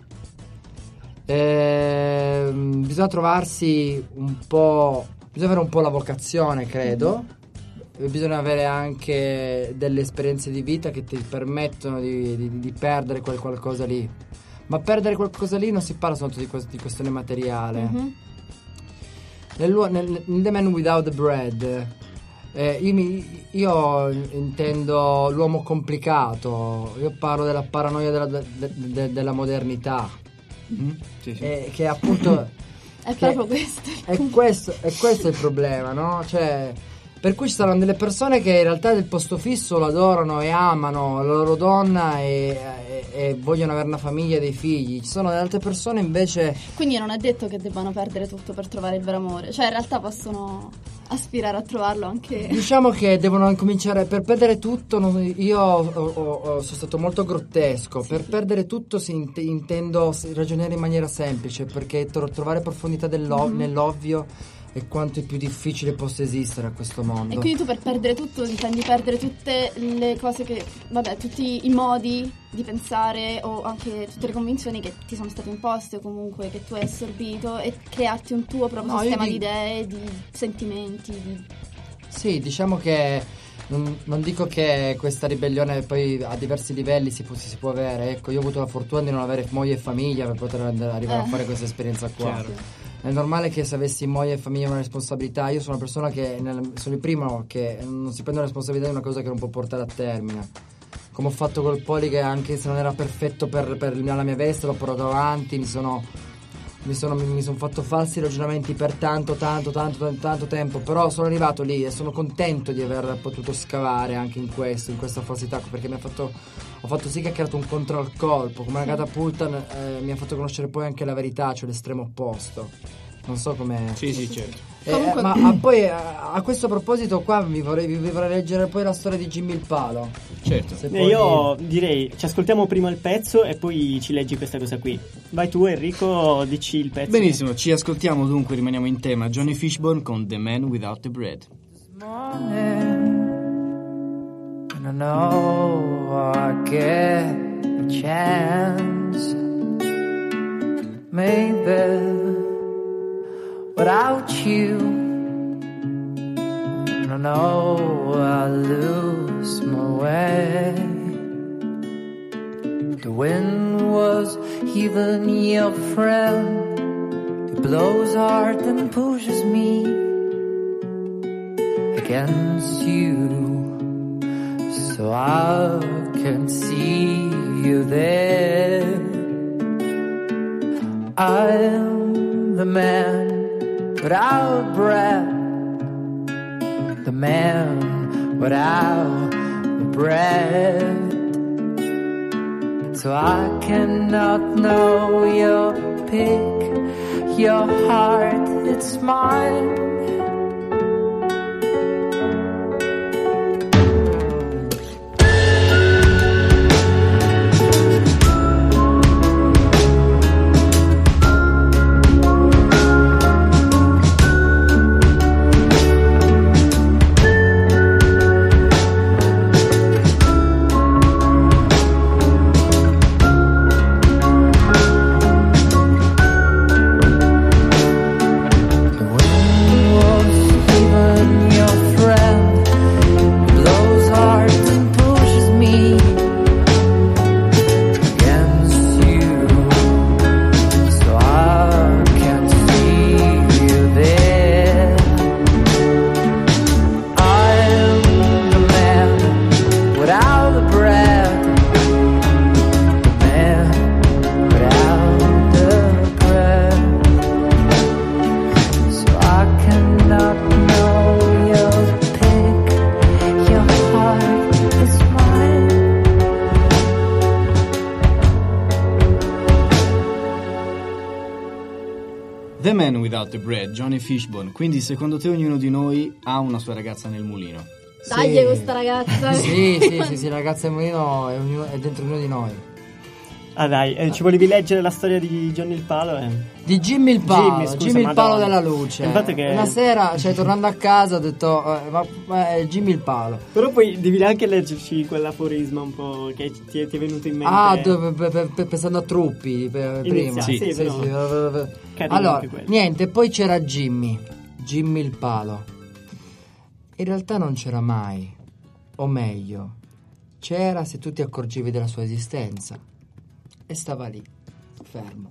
Eh, bisogna trovarsi un po', bisogna avere un po' la vocazione, credo. Bisogna avere anche delle esperienze di vita che ti permettono di, di, di perdere quel qualcosa lì. Ma perdere qualcosa lì non si parla soltanto di, quest- di questione materiale. Mm-hmm. Nel, nel, nel The Man Without the Bread eh, io, mi, io intendo l'uomo complicato. Io parlo della paranoia della, de, de, della modernità. Mm? Sì, sì. Eh, che appunto è che proprio questo è questo è questo il problema, no? Cioè, per cui ci saranno delle persone che in realtà del posto fisso lo adorano e amano la loro donna e, e, e vogliono avere una famiglia e dei figli. Ci sono delle altre persone invece. Quindi non è detto che debbano perdere tutto per trovare il vero amore, cioè in realtà possono aspirare a trovarlo anche. Diciamo che devono cominciare per perdere tutto. Non, io ho, ho, ho, sono stato molto grottesco. Sì. Per perdere tutto si int- intendo ragionare in maniera semplice, perché tro- trovare profondità dell'ov- mm-hmm. nell'ovvio e quanto è più difficile possa esistere a questo mondo. E quindi tu per perdere tutto intendi perdere tutte le cose che, vabbè, tutti i modi di pensare o anche tutte le convinzioni che ti sono state imposte o comunque che tu hai assorbito e crearti un tuo proprio no, sistema di dico... idee, di sentimenti, di... Sì, diciamo che non, non dico che questa ribellione poi a diversi livelli si può, si può avere. Ecco, io ho avuto la fortuna di non avere moglie e famiglia per poter arrivare eh. a fare questa esperienza qua. Chiaro. È normale che se avessi moglie e famiglia una responsabilità. Io sono una persona che nel, sono il primo che non si prende la responsabilità di una cosa che non può portare a termine. Come ho fatto col Poli, che anche se non era perfetto per, per la mia veste l'ho portato avanti, mi sono mi sono, mi, mi sono fatto falsi ragionamenti per tanto tanto tanto tanto tanto tempo, però sono arrivato lì e sono contento di aver potuto scavare anche in questo, in questa falsità, perché mi ha fatto ho fatto sì che ha creato un controlcolpo, come una catapulta eh, mi ha fatto conoscere poi anche la verità, cioè l'estremo opposto. Non so come. Sì, sì, certo. Eh, Comunque... Ma a, poi a, a questo proposito qua vi vorrei, vi vorrei leggere poi la storia di Jimmy il Palo. Certo. Se poi... Io direi ci ascoltiamo prima il pezzo e poi ci leggi questa cosa qui. Vai tu Enrico, dici il pezzo. Benissimo, ci ascoltiamo dunque, rimaniamo in tema. Johnny Fishbone con The Man Without the Bread. And I know I get a chance, maybe without you, and I know I lose my way. The wind was even your friend. It blows hard and pushes me against you, so I can see you there. I'm the man without breath, the man without breath. So I cannot know your pick, your heart, it's mine. The Man Without the Bread, Johnny Fishbone. Quindi secondo te ognuno di noi ha una sua ragazza nel mulino? Dai, Sì. questa ragazza. Sì, sì, sì, sì, la ragazza del mulino è, ognuno- è dentro ognuno di noi. Ah dai, eh, ci volevi leggere la storia di Johnny il Palo? Eh? Di Jimmy il palo, Jimmy, scusa, Jimmy il palo Madonna. della luce. Il fatto che- Una sera, cioè tornando a casa, ho detto, eh, ma, ma è Jimmy il palo. Però poi devi anche leggerci quell'aforisma un po' che ti è, ti è venuto in mente. Ah, dove- pe- pe- pe- pensando a Truppi per- prima. Sì, sì, però- Carino Allora, anche quello. niente, poi c'era Jimmy, Jimmy il palo. In realtà non c'era mai, o meglio, c'era se tu ti accorgevi della sua esistenza. E stava lì, fermo,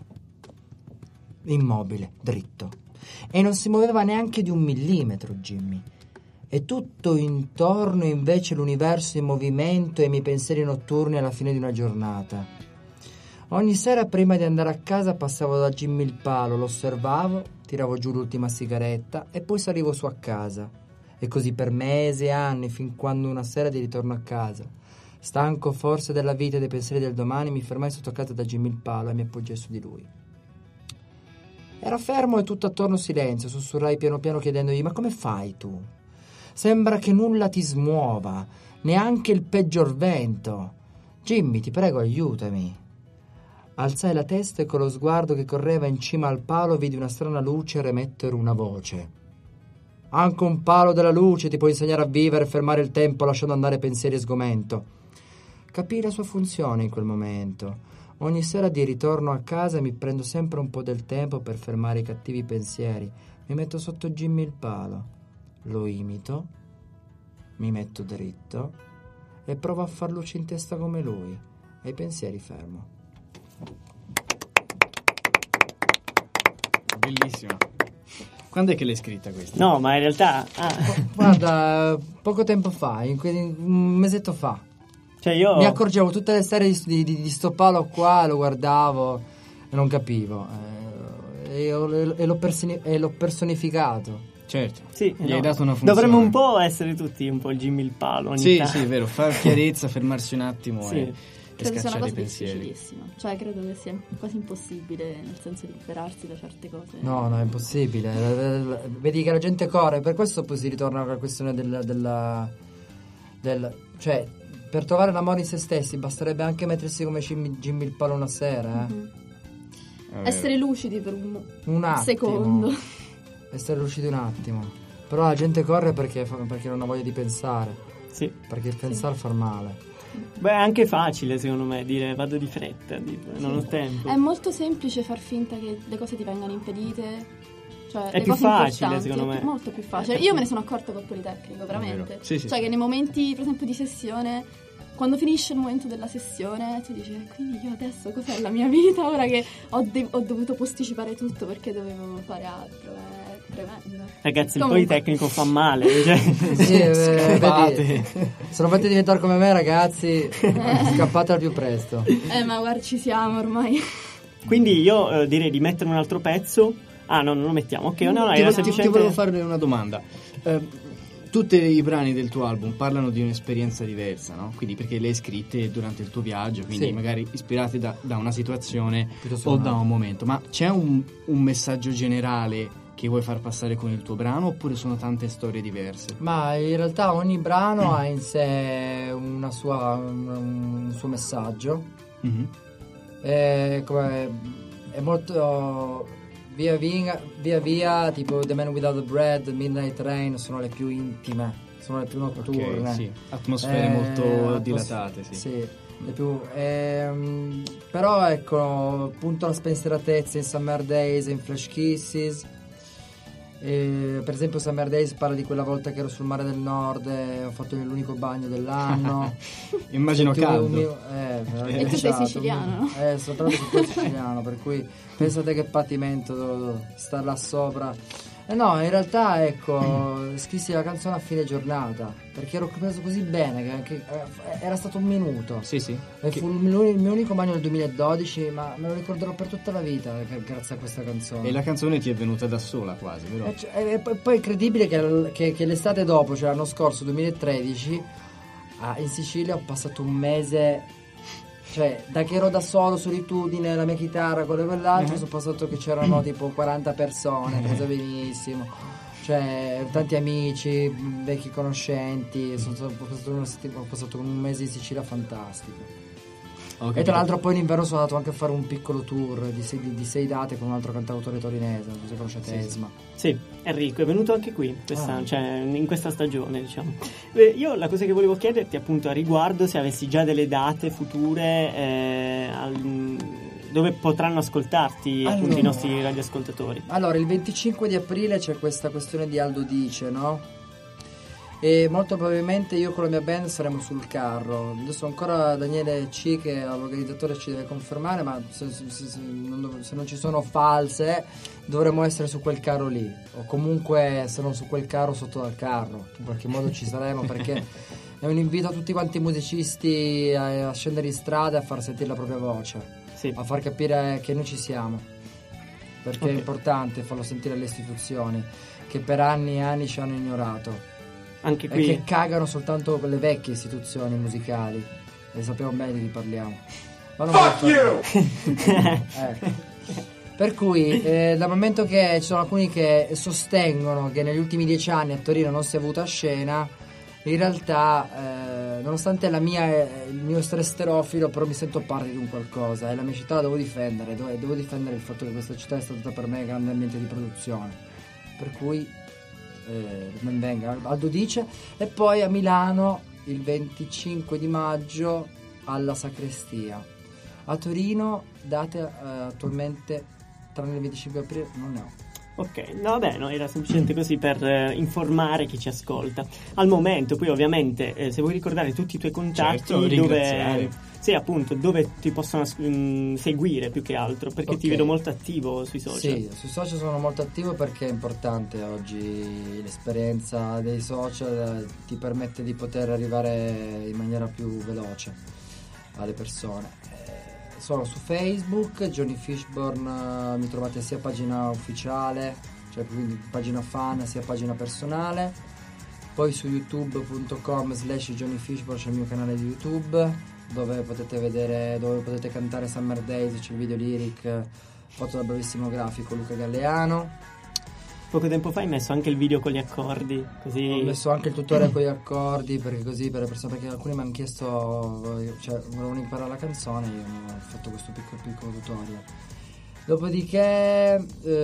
immobile, dritto. E non si muoveva neanche di un millimetro, Jimmy. E tutto intorno invece l'universo in movimento e i miei pensieri notturni alla fine di una giornata. Ogni sera prima di andare a casa passavo da Jimmy il palo, lo osservavo, tiravo giù l'ultima sigaretta e poi salivo su a casa. E così per mesi e anni, fin quando una sera di ritorno a casa, stanco forse della vita e dei pensieri del domani, mi fermai sotto casa da Jimmy il palo e mi appoggiai su di lui. Era fermo e tutto attorno silenzio, sussurrai piano piano chiedendogli: ma come fai tu? Sembra che nulla ti smuova, neanche il peggior vento. Jimmy, ti prego, aiutami. Alzai la testa e con lo sguardo che correva in cima al palo vidi una strana luce remettere una voce. Anche un palo della luce ti può insegnare a vivere e fermare il tempo lasciando andare pensieri e sgomento. Capii la sua funzione in quel momento. Ogni sera di ritorno a casa mi prendo sempre un po' del tempo per fermare i cattivi pensieri. Mi metto sotto Jimmy il palo, lo imito, mi metto dritto e provo a far luce in testa come lui. E i pensieri fermo. Bellissima. Quando è che l'hai scritta questa? No, ma in realtà... ah. Guarda, poco tempo fa, in que- un mesetto fa. Cioè io... Mi accorgevo tutte le serie di, di, di sto palo qua, lo guardavo e non capivo. Eh, e, ho- e l'ho personi- e l'ho personificato. Certo, Sì, gli no. hai dato una funzione. Dovremmo un po' essere tutti un po' il Jimmy il palo ogni Sì, tanto. sì, è vero, far chiarezza, fermarsi un attimo Sì. e, e Credo sia una scacciare i cosa pensieri. difficilissima. Cioè, credo che sia quasi impossibile, nel senso di liberarsi da certe cose. No, no, è impossibile. La- la- la- Vedi che la gente corre, per questo poi si ritorna alla questione del, della, del... Cioè, per trovare l'amore in se stessi basterebbe anche mettersi come Jimmy, Jimmy il palo una sera, eh. Mhm. È vero. Essere lucidi per un, Un attimo. secondo. Essere lucidi un attimo. Però la gente corre perché, fa- perché non ha voglia di pensare. Sì. Perché il pensare fa male. Beh, è anche facile secondo me dire vado di fretta, tipo, non ho tempo. È molto semplice far finta che le cose ti vengano impedite Cioè, È le più cose facile, importanti, secondo è me. più- molto più facile. Io me ne sono accorta col Politecnico, veramente. Sì, sì. Cioè che nei momenti, per esempio, di sessione, quando finisce il momento della sessione, tu dici, "Eh, quindi io adesso cos'è la mia vita ora che ho, de- ho dovuto posticipare tutto perché dovevo fare altro?" È tremendo. Ragazzi, il Comunque- Politecnico fa male, cioè. Sì, eh, Scappate. vedi, sono fatti diventare come me, ragazzi. Scappate al più presto. Eh, ma guarda, ci siamo ormai. Quindi io eh, direi di mettere un altro pezzo. Ah, no, non lo mettiamo. Ok, no, no, ti, era vo- ti- semplicemente... ti volevo fare una domanda. Eh, tutti i brani del tuo album parlano di un'esperienza diversa, no? Quindi perché le hai scritte durante il tuo viaggio, quindi Sì. magari ispirate da, da una situazione Piuttosto o no. da un momento. Ma c'è un, un messaggio generale che vuoi far passare con il tuo brano oppure sono tante storie diverse? Ma in realtà ogni brano ha in sé una sua, un, un suo messaggio. Mhm. È, come, è molto via via, via via, tipo The Man Without the Bread, Midnight Rain sono le più intime, sono le più notturne. Ok, sì. Atmosfere Eh, molto atmos- dilatate, sì. Sì, le più, ehm, però ecco, punto la spensieratezza in Summer Days e in Flash Kisses. E, per esempio Summer Days parla di quella volta che ero sul mare del nord e ho fatto l'unico bagno dell'anno. Immagino Sentivo caldo. un mio- eh, E tu sei siciliano, no? Eh, sono proprio tutto siciliano, per cui pensate che patimento star là sopra. Eh no, in realtà ecco, scrissi la canzone a fine giornata perché ero preso così bene che, che eh, era stato un minuto. Sì, sì. E Che- fu il mio, il mio unico bagno nel duemiladodici, ma me lo ricorderò per tutta la vita eh, grazie a questa canzone. E la canzone ti è venuta da sola quasi, vero? E, cioè, e poi, poi è incredibile che, che- che l'estate dopo, cioè l'anno scorso, duemilatredici, ah, in Sicilia ho passato un mese, cioè da che ero da solo, solitudine, la mia chitarra, quello e quell'altro, Mhm. sono passato che c'erano tipo quaranta persone, prese benissimo, cioè tanti amici, mh, vecchi conoscenti, sono, sono- ho, passato una settim- ho passato un mese in Sicilia fantastico. Ho E capito. tra l'altro poi in inverno sono andato anche a fare un piccolo tour di sei, di, di sei date con un altro cantautore torinese, non so se conoscete Esma. Sì, Enrico è venuto anche qui, questa- Ah. cioè, in questa stagione, diciamo. Eh, io la cosa che volevo chiederti appunto a riguardo, se avessi già delle date future eh, al- dove potranno ascoltarti appunto Allora. i nostri radioascoltatori. Allora, il venticinque di aprile c'è questa questione di Aldo Dice, no? E molto probabilmente io con la mia band saremo sul carro. Adesso ancora Daniele C, che è l'organizzatore, ci deve confermare, ma se, se- se- se non, dov- se non ci sono false dovremo essere su quel carro lì. O comunque se non su quel carro, sotto dal carro. In qualche modo ci saremo perché è un invito a tutti quanti i musicisti a, a scendere in strada e a far sentire la propria voce. Sì. A far capire che noi ci siamo, perché Ok. è importante farlo sentire alle istituzioni che per anni e anni ci hanno ignorato Anche e qui che cagano soltanto le vecchie istituzioni musicali, e sappiamo bene di chi parliamo. Ma non Fuck you! Per cui eh, dal momento che ci sono alcuni che sostengono che negli ultimi dieci anni a Torino non si è avuta scena, in realtà eh, nonostante la mia, eh, il mio essere sterofilo, però mi sento parte di un qualcosa e la mia città la devo difendere, devo, devo difendere il fatto che questa città è stata per me un grande ambiente di produzione, per cui eh, ben venga Aldo Dice. E poi a Milano il venticinque di maggio alla Sacrestia. A Torino date eh, attualmente tranne il venticinque aprile non ne ho. Ok, no vabbè, no, era semplicemente così per eh, informare chi ci ascolta. Al momento, poi ovviamente, eh, se vuoi ricordare tutti i tuoi contatti, Certo, ringraziare. dove sì, appunto, dove ti possono mm, seguire più che altro, perché ti Ok. vedo molto attivo sui social. Sì, sui social sono molto attivo perché è importante oggi l'esperienza dei social, eh, ti permette di poter arrivare in maniera più veloce alle persone. Eh, sono su Facebook, Johnny Fishburne, eh, mi trovate sia pagina ufficiale, cioè quindi pagina fan, sia pagina personale. Poi su youtube punto com slash Johnny Fishburne c'è il mio canale di YouTube, dove potete vedere, dove potete cantare Summer Days, c'è il video lyric fatto dal bravissimo grafico Luca Galleano. Poco tempo fa hai messo anche il video con gli accordi, così... Ho messo anche il tutorial con gli accordi, perché così per le persone, perché alcuni mi hanno chiesto, cioè volevano imparare la canzone, io ho fatto questo piccolo piccolo tutorial. Dopodiché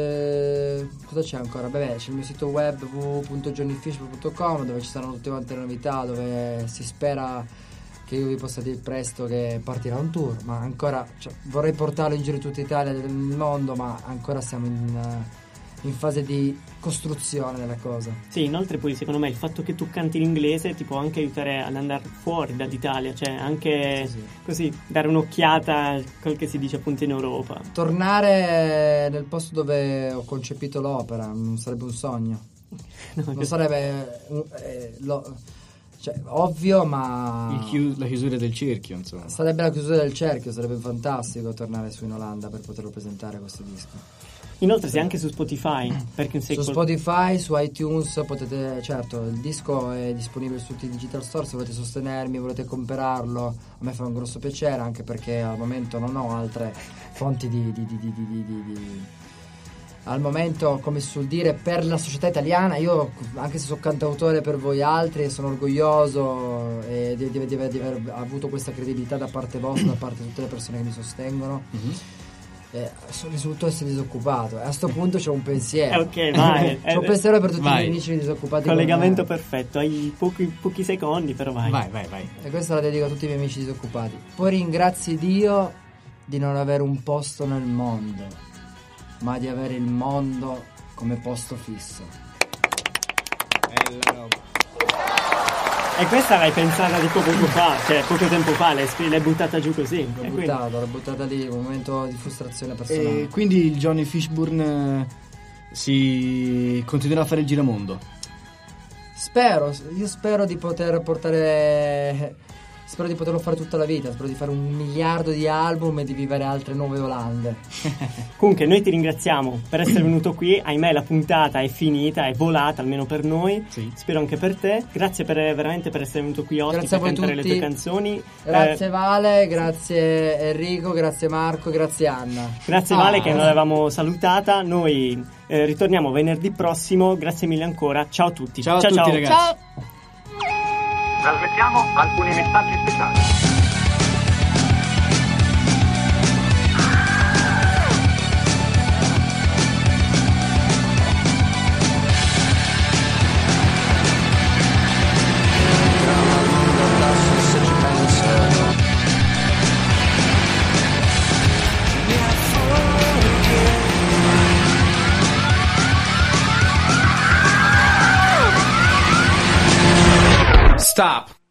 eh, cosa c'è ancora? Beh, c'è il mio sito web w w w punto johnny fishburne punto com, dove ci saranno tutte quante le novità, dove si spera che io vi possa dire presto che partirà un tour, ma ancora, cioè, vorrei portarlo in giro in tutta Italia e nel mondo, ma ancora siamo in, in fase di costruzione della cosa. Sì, inoltre poi secondo me il fatto che tu canti in inglese ti può anche aiutare ad andare fuori dall'Italia, cioè anche Sì, sì. così dare un'occhiata a quel che si dice appunto in Europa. Tornare nel posto dove ho concepito l'opera non sarebbe un sogno. No, Non sarebbe un- eh, lo- cioè, ovvio, ma Il chiu- la chiusura del cerchio, insomma. sarebbe la chiusura del cerchio, sarebbe fantastico tornare su in Olanda per poterlo presentare questo disco. Inoltre sei anche su Spotify, perché sei Su col- Spotify, su iTunes potete, certo, il disco è disponibile su tutti i digital store, se volete sostenermi, volete comprarlo, a me fa un grosso piacere, anche perché al momento non ho altre fonti di, di, di, di, di, di, di, di- al momento, come si suol dire, per la società italiana. Io, anche se sono cantautore per voi altri, sono orgoglioso eh, di, di- di aver- di aver avuto questa credibilità da parte vostra, da parte di tutte le persone che mi sostengono. Eh, so- risulto essere disoccupato e a sto punto c'è un pensiero. Eh, ok, vai. C'è un Eh, pensiero per tutti vai. i miei amici disoccupati come collegamento me. perfetto, hai pochi, pochi secondi però vai. Vai, vai, vai. E questa la dedico a tutti i miei amici disoccupati. Poi ringrazi Dio di non avere un posto nel mondo, ma di avere il mondo come posto fisso. Bella roba. E questa l'hai pensata tipo poco fa, cioè poco tempo fa, l'hai, l'hai buttata giù così. L'ho E quindi- buttata, l'ho buttata lì, un momento di frustrazione personale. E quindi il Johnny Fishburne eh, si continuerà a fare il giramondo. Spero, io spero di poter portare. Spero di poterlo fare tutta la vita. Spero di fare un miliardo di album e di vivere altre nuove Olande. Comunque noi ti ringraziamo per essere venuto qui, ahimè la puntata è finita, è volata almeno per noi, Sì. spero anche per te, grazie per, veramente per essere venuto qui ospite Grazie a a voi cantare le tutti. tue canzoni. Grazie Eh, Vale, grazie Enrico, grazie Marco, grazie Anna. grazie Ah. Vale che non l'avevamo salutata, noi eh, ritorniamo venerdì prossimo, grazie mille ancora, ciao a tutti. Ciao a tutti, ragazzi. Ciao! Trasmettiamo alcuni messaggi speciali. Stop!